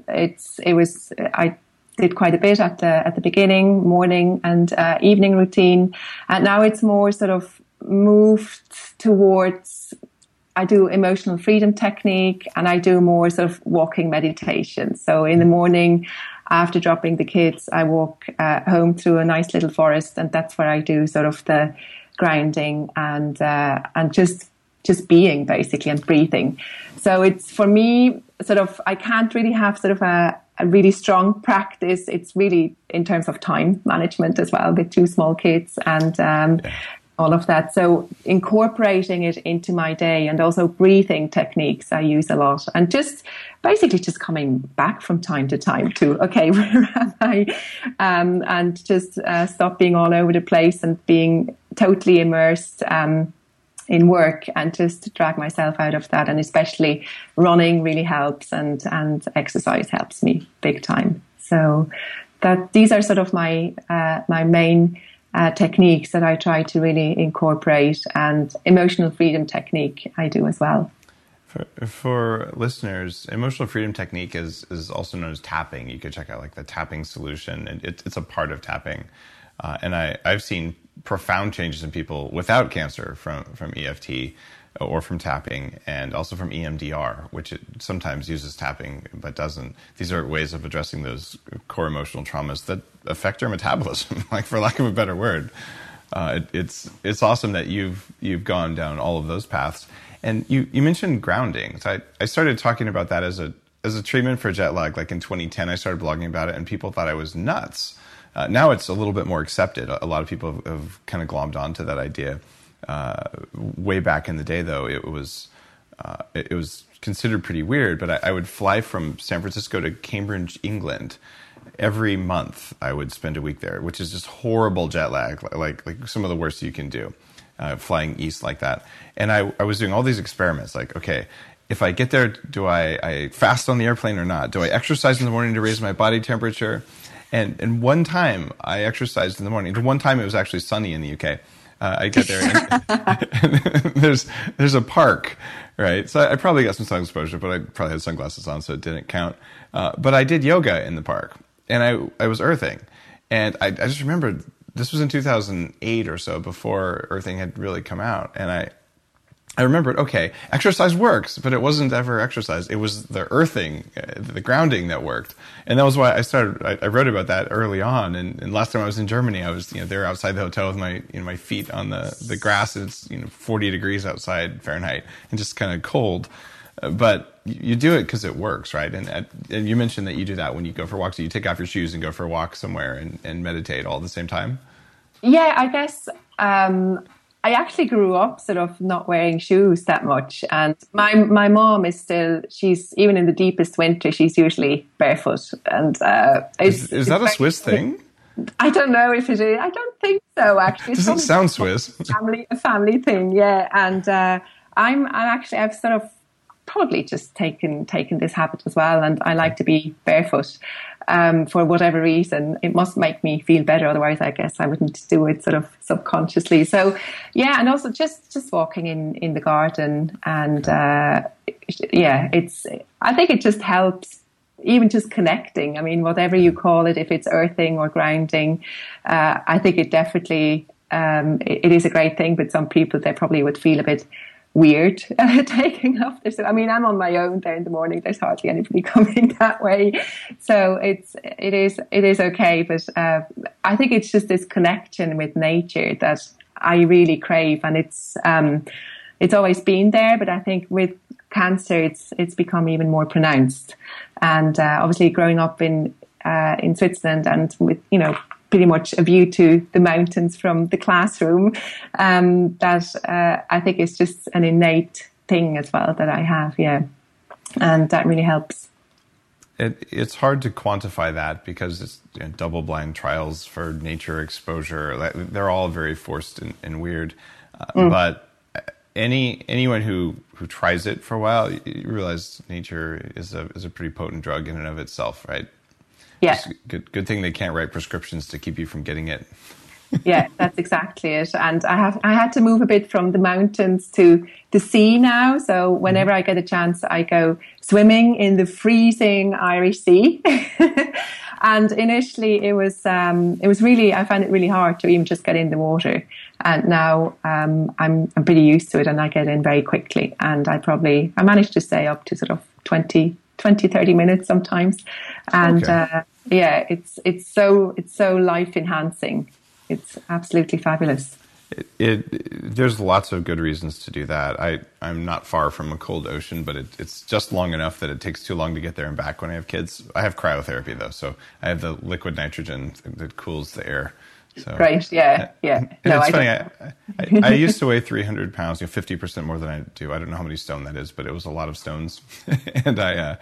did quite a bit at the beginning, morning and evening routine. And now it's more sort of moved towards, I do emotional freedom technique and I do more sort of walking meditation. So in the morning, after dropping the kids, I walk home through a nice little forest, and that's where I do sort of the grounding and just being basically and breathing. So it's, for me, sort of, I can't really have sort of a really strong practice. It's really in terms of time management as well with 2 small kids and all of that. So incorporating it into my day, and also breathing techniques I use a lot, and just basically just coming back from time to time to, okay, where am I? And just stop being all over the place and being totally immersed in work, and just drag myself out of that. And especially running really helps, and exercise helps me big time. So these are sort of my main techniques that I try to really incorporate, and emotional freedom technique I do as well. For listeners, emotional freedom technique is also known as tapping. You could check out like the tapping solution, and it's a part of tapping. And I've seen profound changes in people without cancer from EFT or from tapping, and also from EMDR, which it sometimes uses tapping but doesn't. These are ways of addressing those core emotional traumas that affect our metabolism, like, for lack of a better word. It's awesome that you've gone down all of those paths. And you mentioned grounding. So I started talking about that as a treatment for jet lag. Like in 2010, I started blogging about it, and people thought I was nuts. Now it's a little bit more accepted. A lot of people have kind of glommed onto that idea. Way back in the day, though, it was considered pretty weird. But I would fly from San Francisco to Cambridge, England. Every month I would spend a week there, which is just horrible jet lag, like some of the worst you can do, flying east like that. And I was doing all these experiments, like, okay, if I get there, do I fast on the airplane or not? Do I exercise in the morning to raise my body temperature? And one time I exercised in the morning. The one time it was actually sunny in the UK. I get there and there's a park, right? So I probably got some sun exposure, but I probably had sunglasses on, so it didn't count. But I did yoga in the park, and I was earthing. And I just remembered this was in 2008 or so, before earthing had really come out. And I remembered, okay, exercise works, but it wasn't ever exercise. It was the earthing, the grounding that worked. And that was why I wrote about that early on. And last time I was in Germany, I was, there outside the hotel with my feet on the grass. It's, 40 degrees outside Fahrenheit and just kind of cold. But you do it because it works, right? And you mentioned that you do that when you go for walks. So you take off your shoes and go for a walk somewhere and meditate all at the same time? Yeah, I guess I actually grew up sort of not wearing shoes that much. And my mom is still, she's, even in the deepest winter, she's usually barefoot. And is that a Swiss thing? I don't know if it is. I don't think so, actually. It doesn't sound Swiss. A family thing, yeah. And I've sort of probably just taken this habit as well. And I like to be barefoot. For whatever reason, it must make me feel better. Otherwise, I guess I wouldn't do it sort of subconsciously. So, yeah, and also just walking in the garden, and I think it just helps. Even just connecting. I mean, whatever you call it, if it's earthing or grounding, I think it definitely it is a great thing. But some people, they probably would feel a bit weird taking off their. I mean, I'm on my own there in the morning. There's hardly anybody coming that way, so it is okay. But I think it's just this connection with nature that I really crave, and it's always been there. But I think with cancer, it's become even more pronounced. And obviously, growing up in Switzerland, and with pretty much a view to the mountains from the classroom, that I think is just an innate thing as well that I have, yeah. And that really helps. It's hard to quantify that because it's double-blind trials for nature exposure. They're all very forced and weird. But anyone who tries it for a while, you realize nature is a pretty potent drug in and of itself, right? Yeah. Good thing they can't write prescriptions to keep you from getting it. Yeah, that's exactly it. And I had to move a bit from the mountains to the sea now. So whenever I get a chance, I go swimming in the freezing Irish Sea. And initially it was really, I found it really hard to even just get in the water. And now I'm pretty used to it, and I get in very quickly. And I managed to stay up to sort of 20, 30 minutes sometimes. And it's so life enhancing. It's absolutely fabulous. There's lots of good reasons to do that. I'm not far from a cold ocean, but it's just long enough that it takes too long to get there and back when I have kids. I have cryotherapy though, so I have the liquid nitrogen that cools the air. So, right, yeah. And it's funny, I used to weigh 300 pounds, 50% more than I do. I don't know how many stone that is, but it was a lot of stones. And I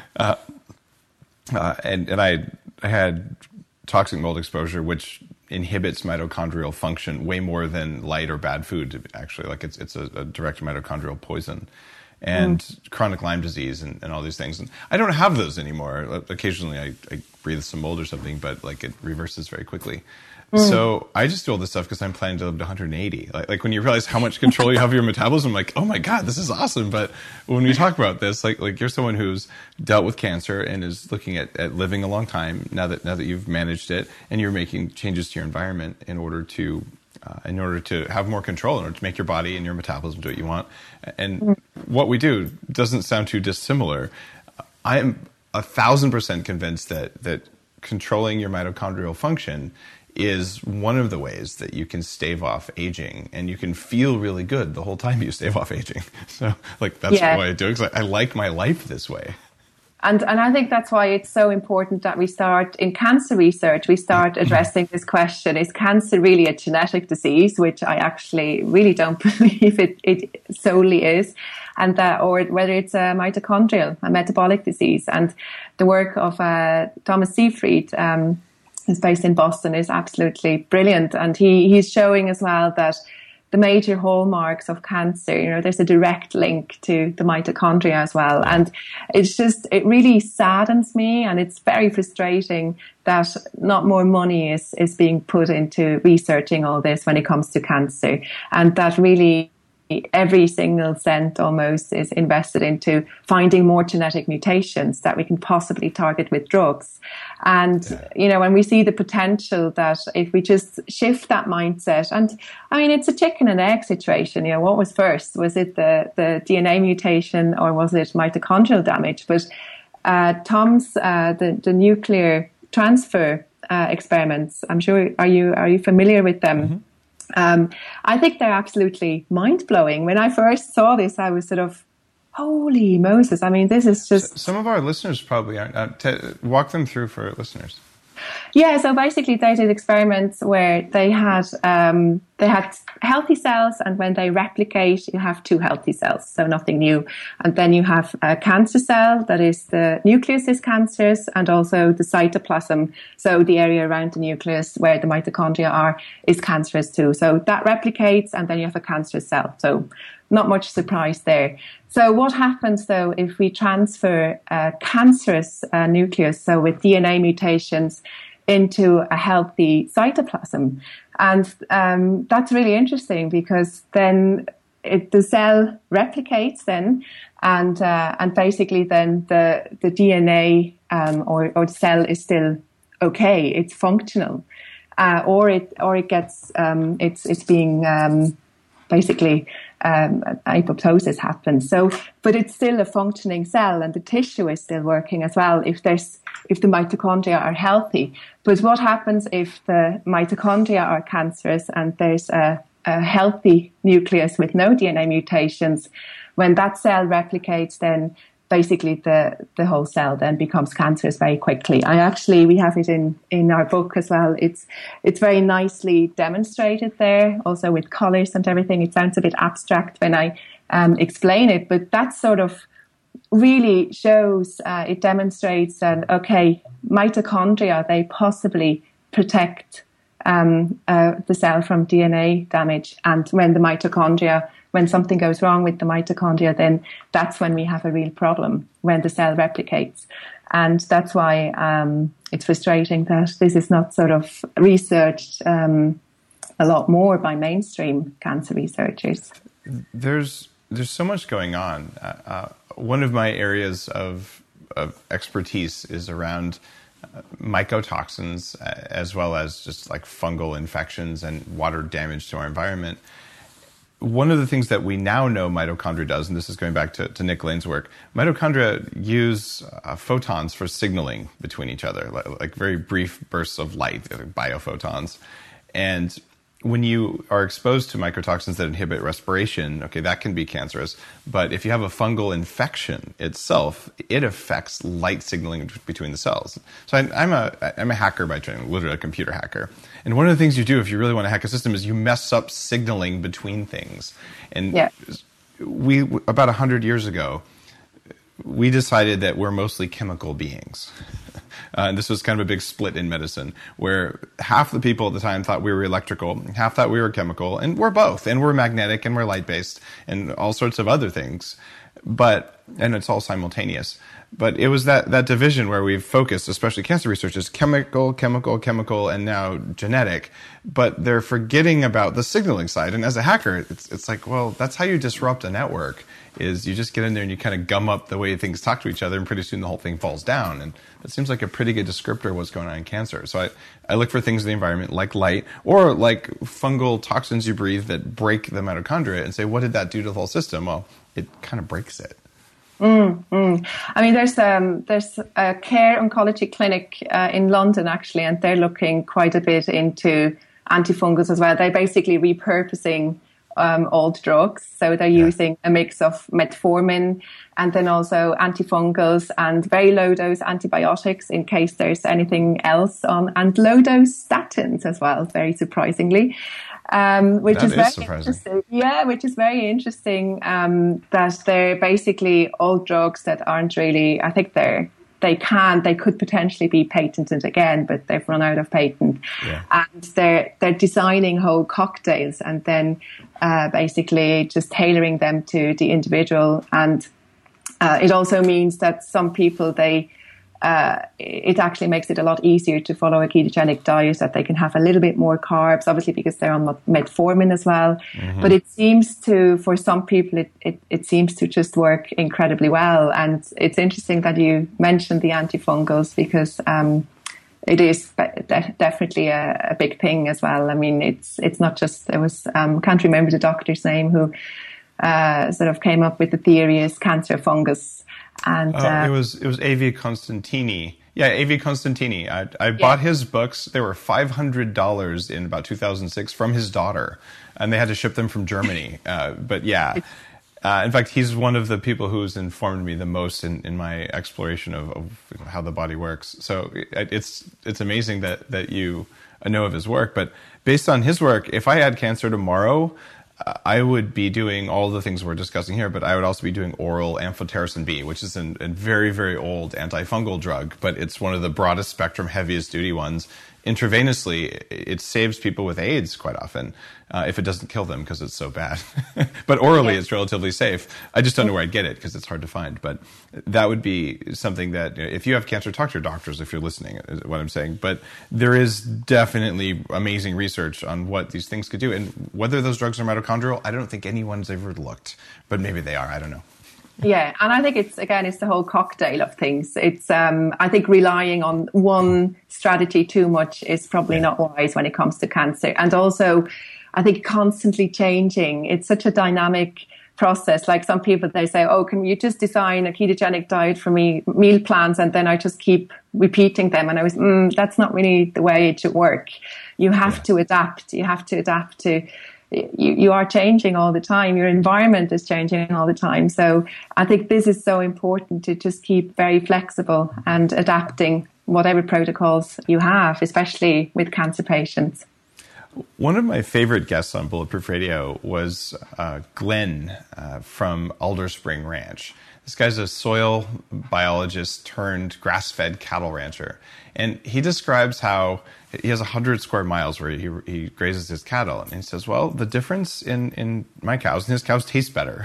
had toxic mold exposure, which inhibits mitochondrial function way more than light or bad food, actually. Like it's a direct mitochondrial poison. And chronic Lyme disease and all these things. And I don't have those anymore. Occasionally I breathe some mold or something, but like it reverses very quickly. So I just do all this stuff because I'm planning to live to 180. Like when you realize how much control you have of your metabolism, I'm like, oh my God, this is awesome. But when we talk about this, like you're someone who's dealt with cancer and is looking at living a long time now that you've managed it, and you're making changes to your environment in order to have more control, in order to make your body and your metabolism do what you want. And what we do doesn't sound too dissimilar. I am 1,000% convinced that controlling your mitochondrial function is one of the ways that you can stave off aging, and you can feel really good the whole time you stave off aging. So that's why I do it, because I like my life this way. And I think that's why it's so important that we start in cancer research. We start addressing this question: is cancer really a genetic disease? Which I actually really don't believe it solely is, and or whether it's a metabolic disease. And the work of Thomas Seyfried, who's based in Boston, is absolutely brilliant. And he's showing as well that the major hallmarks of cancer. You know, there's a direct link to the mitochondria as well. And it really saddens me, and it's very frustrating that not more money is being put into researching all this when it comes to cancer, and that really every single cent almost is invested into finding more genetic mutations that we can possibly target with drugs. And, you know, when we see the potential that if we just shift that mindset, and I mean, it's a chicken and egg situation. You know, what was first? Was it the DNA mutation, or was it mitochondrial damage? But Tom's, the nuclear transfer experiments, I'm sure, are you familiar with them? Mm-hmm. I think they're absolutely mind-blowing. When I first saw this, I was sort of, holy Moses. I mean, this is just... Some of our listeners probably aren't. Walk them through for listeners. Yeah, so basically they did experiments where they had healthy cells, and when they replicate, you have two healthy cells, so nothing new. And then you have a cancer cell, that is the nucleus is cancerous, and also the cytoplasm, so the area around the nucleus where the mitochondria are, is cancerous too. So that replicates, and then you have a cancerous cell. So not much surprise there. So what happens though if we transfer a cancerous nucleus, so with DNA mutations, into a healthy cytoplasm? And that's really interesting, because then the cell replicates then, and basically then the DNA or the cell is still okay, it's functional, or it gets it's being basically apoptosis happens. So, but it's still a functioning cell, and the tissue is still working as well if the mitochondria are healthy. But what happens if the mitochondria are cancerous and there's a healthy nucleus with no DNA mutations? When that cell replicates, then basically the whole cell then becomes cancerous very quickly. We have it in our book as well. It's very nicely demonstrated there, also with colors and everything. It sounds a bit abstract when I explain it, but that sort of really shows, it demonstrates that, okay, mitochondria, they possibly protect the cell from DNA damage. And when something goes wrong with the mitochondria, then that's when we have a real problem, when the cell replicates. And that's why it's frustrating that this is not sort of researched a lot more by mainstream cancer researchers. There's so much going on. One of my areas of expertise is around mycotoxins, as well as just like fungal infections and water damage to our environment. One of the things that we now know mitochondria does, and this is going back to Nick Lane's work, mitochondria use photons for signaling between each other, like very brief bursts of light, biophotons. And when you are exposed to mycotoxins that inhibit respiration, okay, that can be cancerous. But if you have a fungal infection itself, it affects light signaling between the cells. So I'm a hacker by training, literally a computer hacker. And one of the things you do if you really want to hack a system is you mess up signaling between things. And we, about 100 years ago, we decided that we're mostly chemical beings. And this was kind of a big split in medicine, where half the people at the time thought we were electrical, half thought we were chemical, and we're both, and we're magnetic, and we're light-based, and all sorts of other things. And it's all simultaneous. But it was that division where we've focused, especially cancer researchers, chemical, and now genetic. But they're forgetting about the signaling side. And as a hacker, it's like, well, that's how you disrupt a network, is you just get in there and you kind of gum up the way things talk to each other, and pretty soon the whole thing falls down. And it seems like a pretty good descriptor of what's going on in cancer. So I look for things in the environment like light, or like fungal toxins you breathe that break the mitochondria, and say, what did that do to the whole system? Well, it kind of breaks it. I mean, there's a care oncology clinic in London, actually, and they're looking quite a bit into antifungals as well. They're basically repurposing old drugs. So they're using a mix of metformin and then also antifungals and very low dose antibiotics in case there's anything else on, and low dose statins as well, very surprisingly. Which is very interesting. Yeah, which is very interesting, that they're basically all drugs that aren't really, I think they're they could potentially be patented again, but they've run out of patent. Yeah. And they're designing whole cocktails and then basically just tailoring them to the individual. And it also means that some people, it actually makes it a lot easier to follow a ketogenic diet, that they can have a little bit more carbs, obviously because they're on metformin as well. Mm-hmm. But it seems to, for some people, it seems to just work incredibly well. And it's interesting that you mentioned the antifungals, because it is definitely a big thing as well. I mean, it's not just, can't remember the doctor's name who sort of came up with the theory is cancer fungus. And it was A.V. Constantini. Yeah, A.V. Constantini. I bought his books. They were $500 in about 2006 from his daughter, and they had to ship them from Germany. But yeah, in fact, he's one of the people who's informed me the most in my exploration of how the body works. So it's amazing that you know of his work. But based on his work, if I had cancer tomorrow, I would be doing all the things we're discussing here, but I would also be doing oral amphotericin B, which is a very, very old antifungal drug, but it's one of the broadest spectrum, heaviest duty ones. Intravenously, it saves people with AIDS quite often, if it doesn't kill them because it's so bad. But orally, it's relatively safe. I just don't know where I'd get it because it's hard to find. But that would be something that, if you have cancer, talk to your doctors if you're listening, is what I'm saying. But there is definitely amazing research on what these things could do. And whether those drugs are mitochondrial, I don't think anyone's ever looked. But maybe they are. I don't know. Yeah, and I think it's the whole cocktail of things. It's I think relying on one strategy too much is probably not wise when it comes to cancer. And also, I think constantly changing. It's such a dynamic process. Like some people, they say, "Oh, can you just design a ketogenic diet for me, meal plans, and then I just keep repeating them?" And I was, that's not really the way it should work. You have to adapt. You have to adapt to. You are changing all the time. Your environment is changing all the time. So I think this is so important to just keep very flexible and adapting whatever protocols you have, especially with cancer patients. One of my favorite guests on Bulletproof Radio was Glenn from Alder Spring Ranch. This guy's a soil biologist turned grass-fed cattle rancher. And he describes how he has 100 square miles where he grazes his cattle. And he says, well, the difference in my cows, and his cows taste better,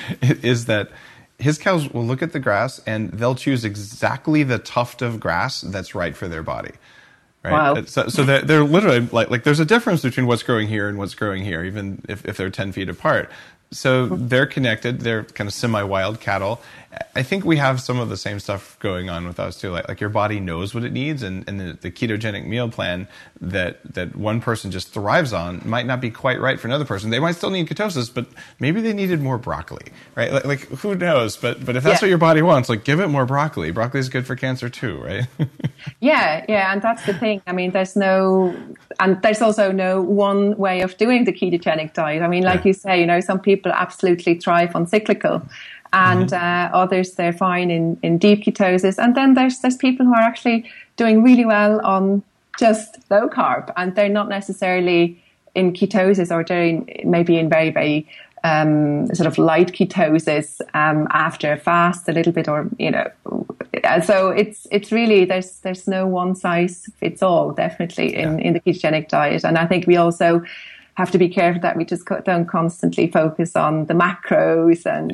is that his cows will look at the grass and they'll choose exactly the tuft of grass that's right for their body. Right? Wow. So they're literally like there's a difference between what's growing here and what's growing here, even if they're 10 feet apart. So they're connected. They're kind of semi-wild cattle. I think we have some of the same stuff going on with us too. Like your body knows what it needs, and the ketogenic meal plan that one person just thrives on might not be quite right for another person. They might still need ketosis, but maybe they needed more broccoli, right? Like who knows? But if that's what your body wants, like give it more broccoli. Broccoli is good for cancer too, right? Yeah, and that's the thing. I mean, there's also no one way of doing the ketogenic diet. I mean, like you say, some people absolutely thrive on cyclical. And others, they're fine in deep ketosis. And then there's people who are actually doing really well on just low carb, and they're not necessarily in ketosis, or they're maybe in very, very sort of light ketosis after a fast a little bit, or so it's really there's no one size fits all, definitely in the ketogenic diet. And I think we also have to be careful that we just don't constantly focus on the macros and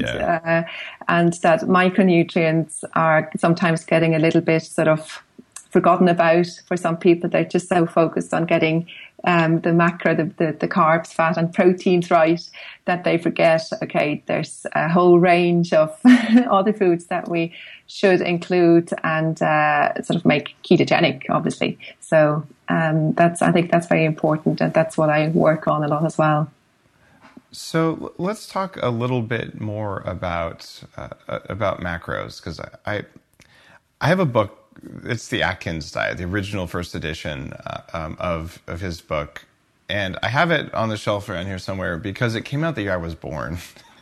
that micronutrients are sometimes getting a little bit sort of forgotten about for some people. They're just so focused on getting the macro, the carbs, fat and proteins right, that they forget, okay, there's a whole range of other foods that we should include and sort of make ketogenic, obviously. So I think that's very important, and that's what I work on a lot as well. So let's talk a little bit more about macros, because I have a book. It's the Atkins diet, the original first edition of his book, and I have it on the shelf around here somewhere because it came out the year I was born.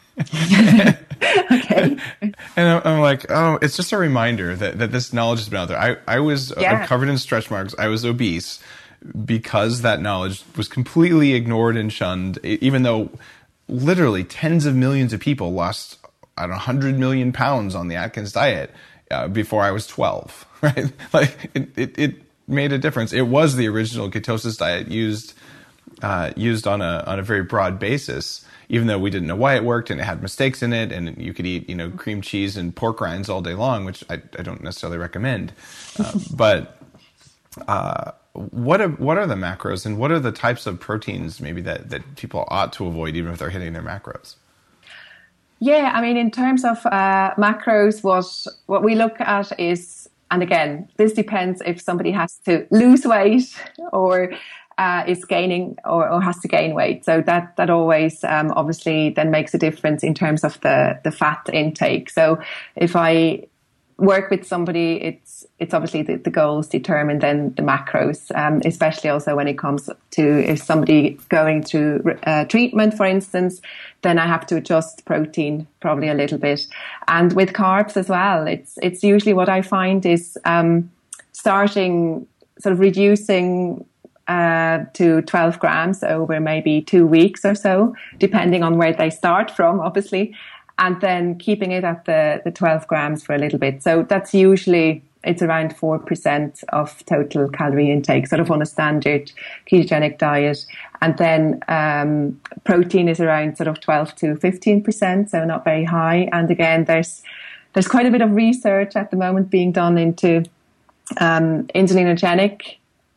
Okay. And I'm like, oh, it's just a reminder that this knowledge has been out there. I was covered in stretch marks. I was obese because that knowledge was completely ignored and shunned, even though literally tens of millions of people lost, 100 million pounds on the Atkins diet. before I was 12, right? Like it made a difference. It was the original ketosis diet used on a very broad basis, even though we didn't know why it worked and it had mistakes in it, and you could eat, cream cheese and pork rinds all day long, which I don't necessarily recommend. But what are the macros, and what are the types of proteins maybe that people ought to avoid even if they're hitting their macros? Yeah, I mean, in terms of macros, what we look at is, and again, this depends if somebody has to lose weight or is gaining or has to gain weight. So that always obviously then makes a difference in terms of the fat intake. So if I work with somebody, it's obviously the goals determine then the macros, especially also when it comes to if somebody going through treatment, for instance, then I have to adjust protein probably a little bit. And with carbs as well, it's usually what I find is starting sort of reducing to 12 grams over maybe 2 weeks or so, depending on where they start from, obviously, and then keeping it at the 12 grams for a little bit. So that's usually, it's around 4% of total calorie intake, sort of on a standard ketogenic diet. And then protein is around sort of 12 to 15%, so not very high. And again, there's quite a bit of research at the moment being done into insulinogenic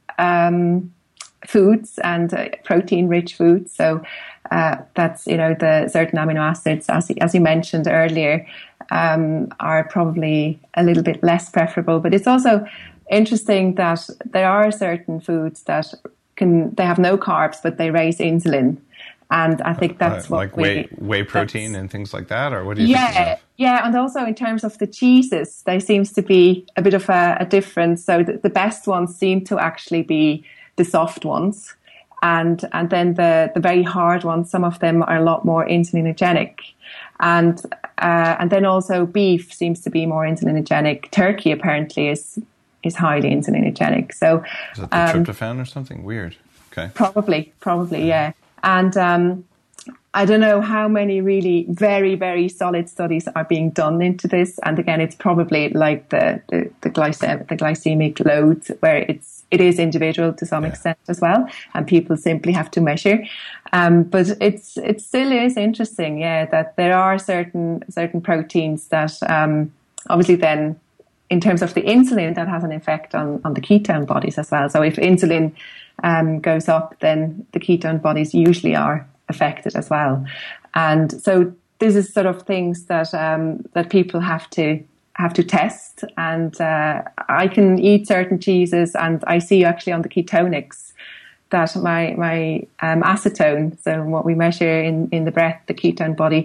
foods and protein-rich foods. So that's, the certain amino acids, as you mentioned earlier, are probably a little bit less preferable. But it's also interesting that there are certain foods that they have no carbs, but they raise insulin. And I think that's what like whey protein and things like that, or what do you think of? Yeah, and also in terms of the cheeses, there seems to be a bit of a difference. So the best ones seem to actually be the soft ones, and then the very hard ones. Some of them are a lot more insulinogenic, and then also beef seems to be more insulinogenic. Turkey apparently is highly insulinogenic. So is it the tryptophan or something weird? Okay, probably, yeah. And I don't know how many really very, very solid studies are being done into this. And again, it's probably like the glycemic load, where it is individual to some extent as well, and people simply have to measure. But it still is interesting, that there are certain proteins that obviously then, in terms of the insulin, that has an effect on the ketone bodies as well. So if insulin goes up, then the ketone bodies usually are affected as well. And so this is sort of things that people have to test. And I can eat certain cheeses, and I see actually on the ketonics that my acetone, so what we measure in the breath, the ketone body,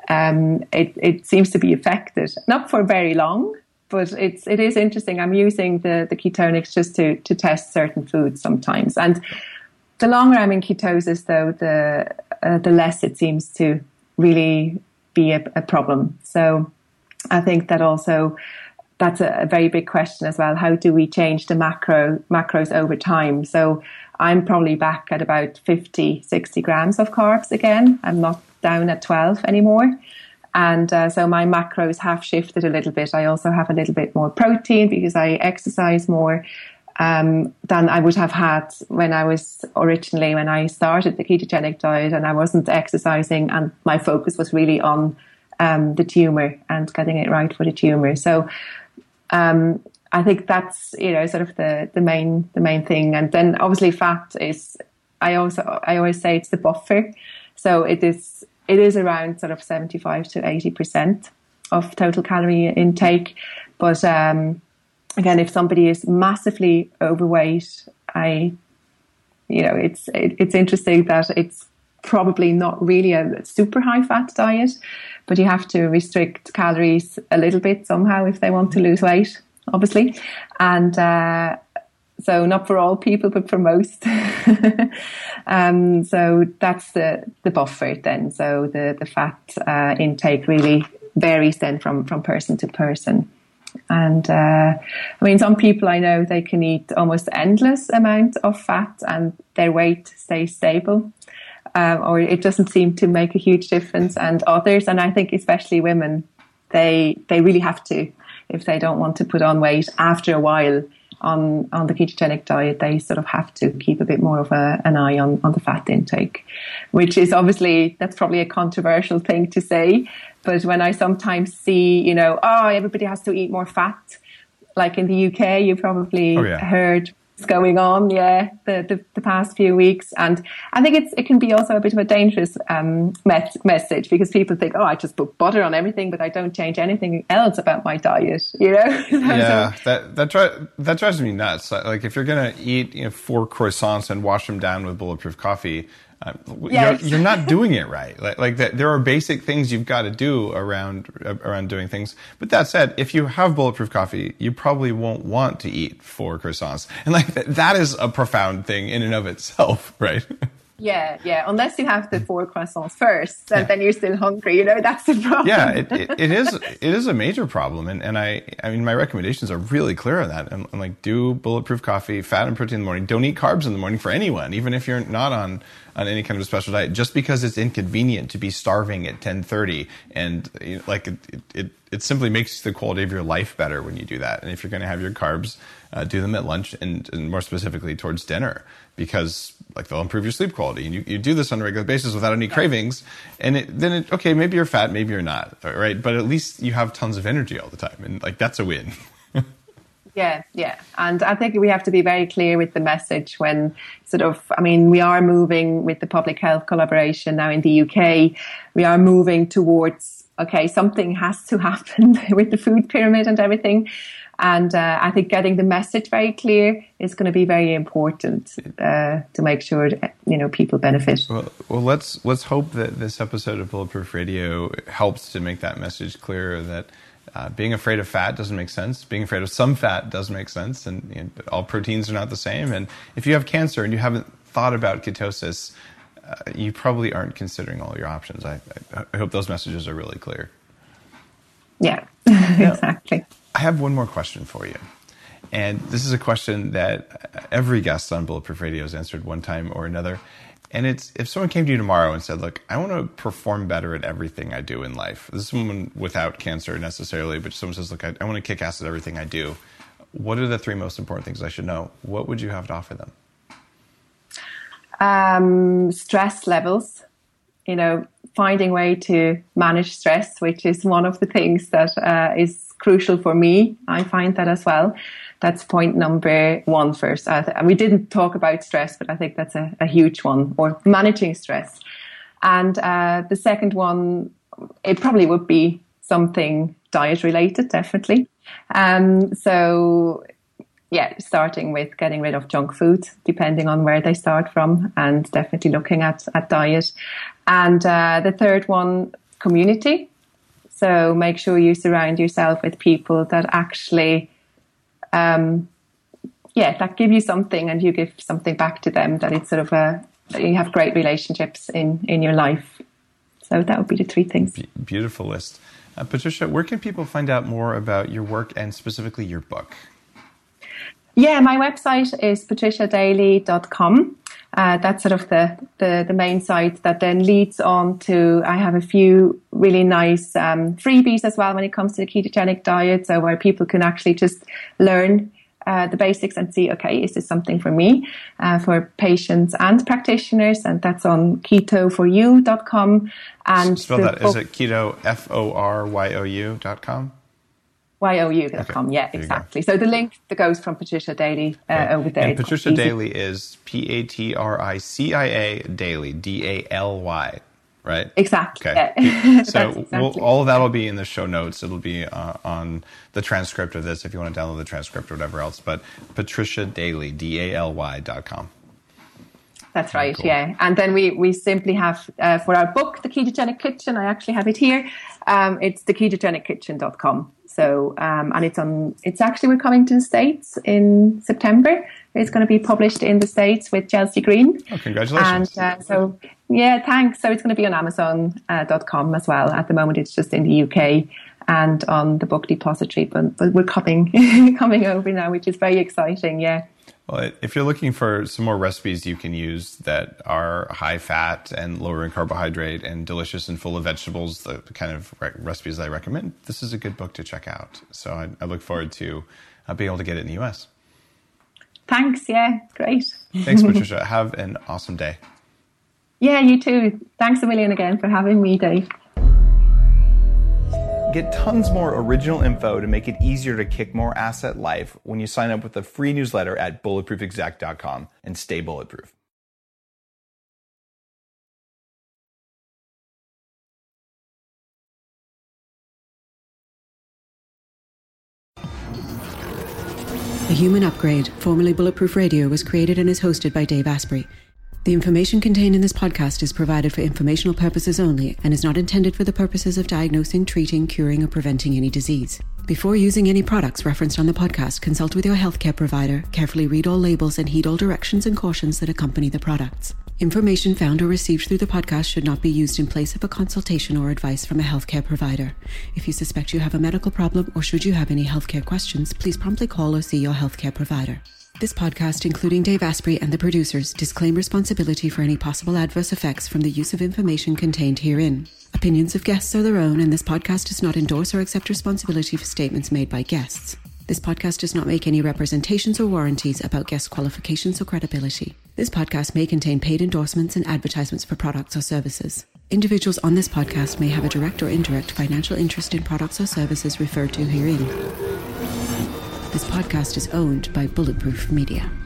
it seems to be affected, not for very long. But it is interesting. I'm using the ketonics just to test certain foods sometimes. And the longer I'm in ketosis, though, the less it seems to really be a problem. So I think that also that's a very big question as well. How do we change the macros over time? So I'm probably back at about 50, 60 grams of carbs again. I'm not down at 12 anymore. And so my macros have shifted a little bit. I also have a little bit more protein because I exercise more than I would have had when I started the ketogenic diet and I wasn't exercising, and my focus was really on the tumor and getting it right for the tumor. So I think that's sort of the main thing. And then obviously fat is, I always say it's the buffer. So it is around sort of 75 to 80% of total calorie intake. But again, if somebody is massively overweight, it's interesting that it's probably not really a super high fat diet, but you have to restrict calories a little bit somehow if they want to lose weight, obviously. And so not for all people, but for most. So that's the buffer then. So the fat intake really varies then from person to person. And some people I know, they can eat almost endless amount of fat and their weight stays stable. Or it doesn't seem to make a huge difference. And others, and I think especially women, they really have to if they don't want to put on weight after a while on the ketogenic diet, they sort of have to keep a bit more of an eye on the fat intake, which is obviously, that's probably a controversial thing to say. But when I sometimes see, everybody has to eat more fat, like in the UK, you probably heard what's going on, the past few weeks. And I think it can be also a bit of a dangerous message, because people think, I just put butter on everything, but I don't change anything else about my diet, Yeah, that drives me nuts. Like if you're going to eat 4 croissants and wash them down with bulletproof coffee, you're not doing it right. Like that, there are basic things you've got to do around doing things. But that said, if you have bulletproof coffee, you probably won't want to eat 4 croissants. And like that is a profound thing in and of itself, right? Yeah. Unless you have the 4 croissants first, and then you're still hungry. That's the problem. Yeah, it is a major problem, and I mean my recommendations are really clear on that. I'm like, do bulletproof coffee, fat and protein in the morning. Don't eat carbs in the morning for anyone, even if you're not on any kind of a special diet. Just because it's inconvenient to be starving at 10:30, and it simply makes the quality of your life better when you do that. And if you're going to have your carbs, do them at lunch and more specifically towards dinner, because they'll improve your sleep quality. And you do this on a regular basis without any cravings. And maybe you're fat, maybe you're not, right? But at least you have tons of energy all the time. And that's a win. Yeah. And I think we have to be very clear with the message when we are moving with the public health collaboration now in the UK. We are moving towards, something has to happen with the food pyramid and everything. And I think getting the message very clear is going to be very important to make sure people benefit. Well, let's hope that this episode of Bulletproof Radio helps to make that message clear, that being afraid of fat doesn't make sense. Being afraid of some fat does make sense, and all proteins are not the same. And if you have cancer and you haven't thought about ketosis, you probably aren't considering all your options. I hope those messages are really clear. Yeah, exactly. I have one more question for you. And this is a question that every guest on Bulletproof Radio has answered one time or another. And it's, if someone came to you tomorrow and said, look, I want to perform better at everything I do in life. This is someone without cancer necessarily, but someone says, look, I want to kick ass at everything I do. What are the 3 most important things I should know? What would you have to offer them? Stress levels, finding a way to manage stress, which is one of the things that is crucial for me. I find that as well. That's point number 1 first. We didn't talk about stress, but I think that's a huge one, or managing stress. And the second one, it probably would be something diet related, definitely. Starting with getting rid of junk food, depending on where they start from, and definitely looking at diet. And the third one, community. So make sure you surround yourself with people that actually, that give you something and you give something back to them, that it's you have great relationships in your life. So that would be the 3 things. Beautiful list. Patricia, where can people find out more about your work and specifically your book? Yeah, my website is patriciadaly.com. That's sort of the main site that then leads on to, I have a few really nice freebies as well when it comes to the ketogenic diet. So where people can actually just learn the basics and see, is this something for me, for patients and practitioners? And that's on ketoforyou.com. And spell that. Is it keto, FORYOU.com? YOU.com, yeah, exactly. So the link that goes from Patricia Daly over there. And Patricia Daly is PATRICIA Daly, DALY, right? Exactly. Okay. Yeah. So exactly. all of that will be in the show notes. It'll be on the transcript of this if you want to download the transcript or whatever else. But Patricia Daly, DALY.com. That's right, cool. Yeah. And then we simply have, for our book, The Ketogenic Kitchen, I actually have it here. It's theketogenickitchen.com. So, and we're coming to the States in September. It's going to be published in the States with Chelsea Green. Oh, congratulations. And thanks. So it's going to be on Amazon.com as well. At the moment, it's just in the UK and on the book depository, but we're coming over now, which is very exciting, yeah. Well, if you're looking for some more recipes you can use that are high fat and lower in carbohydrate and delicious and full of vegetables, the kind of recipes I recommend, this is a good book to check out. So I look forward to being able to get it in the US. Thanks. Yeah, great. Thanks, Patricia. Have an awesome day. Yeah, you too. Thanks a million again for having me, Dave. Get tons more original info to make it easier to kick more ass at life when you sign up with the free newsletter at bulletproofexec.com and stay bulletproof. The Human Upgrade, formerly Bulletproof Radio, was created and is hosted by Dave Asprey. The information contained in this podcast is provided for informational purposes only and is not intended for the purposes of diagnosing, treating, curing, or preventing any disease. Before using any products referenced on the podcast, consult with your healthcare provider, carefully read all labels, and heed all directions and cautions that accompany the products. Information found or received through the podcast should not be used in place of a consultation or advice from a healthcare provider. If you suspect you have a medical problem or should you have any healthcare questions, please promptly call or see your healthcare provider. This podcast, including Dave Asprey and the producers, disclaim responsibility for any possible adverse effects from the use of information contained herein. Opinions of guests are their own, and this podcast does not endorse or accept responsibility for statements made by guests. This podcast does not make any representations or warranties about guest qualifications or credibility. This podcast may contain paid endorsements and advertisements for products or services. Individuals on this podcast may have a direct or indirect financial interest in products or services referred to herein. This podcast is owned by Bulletproof Media.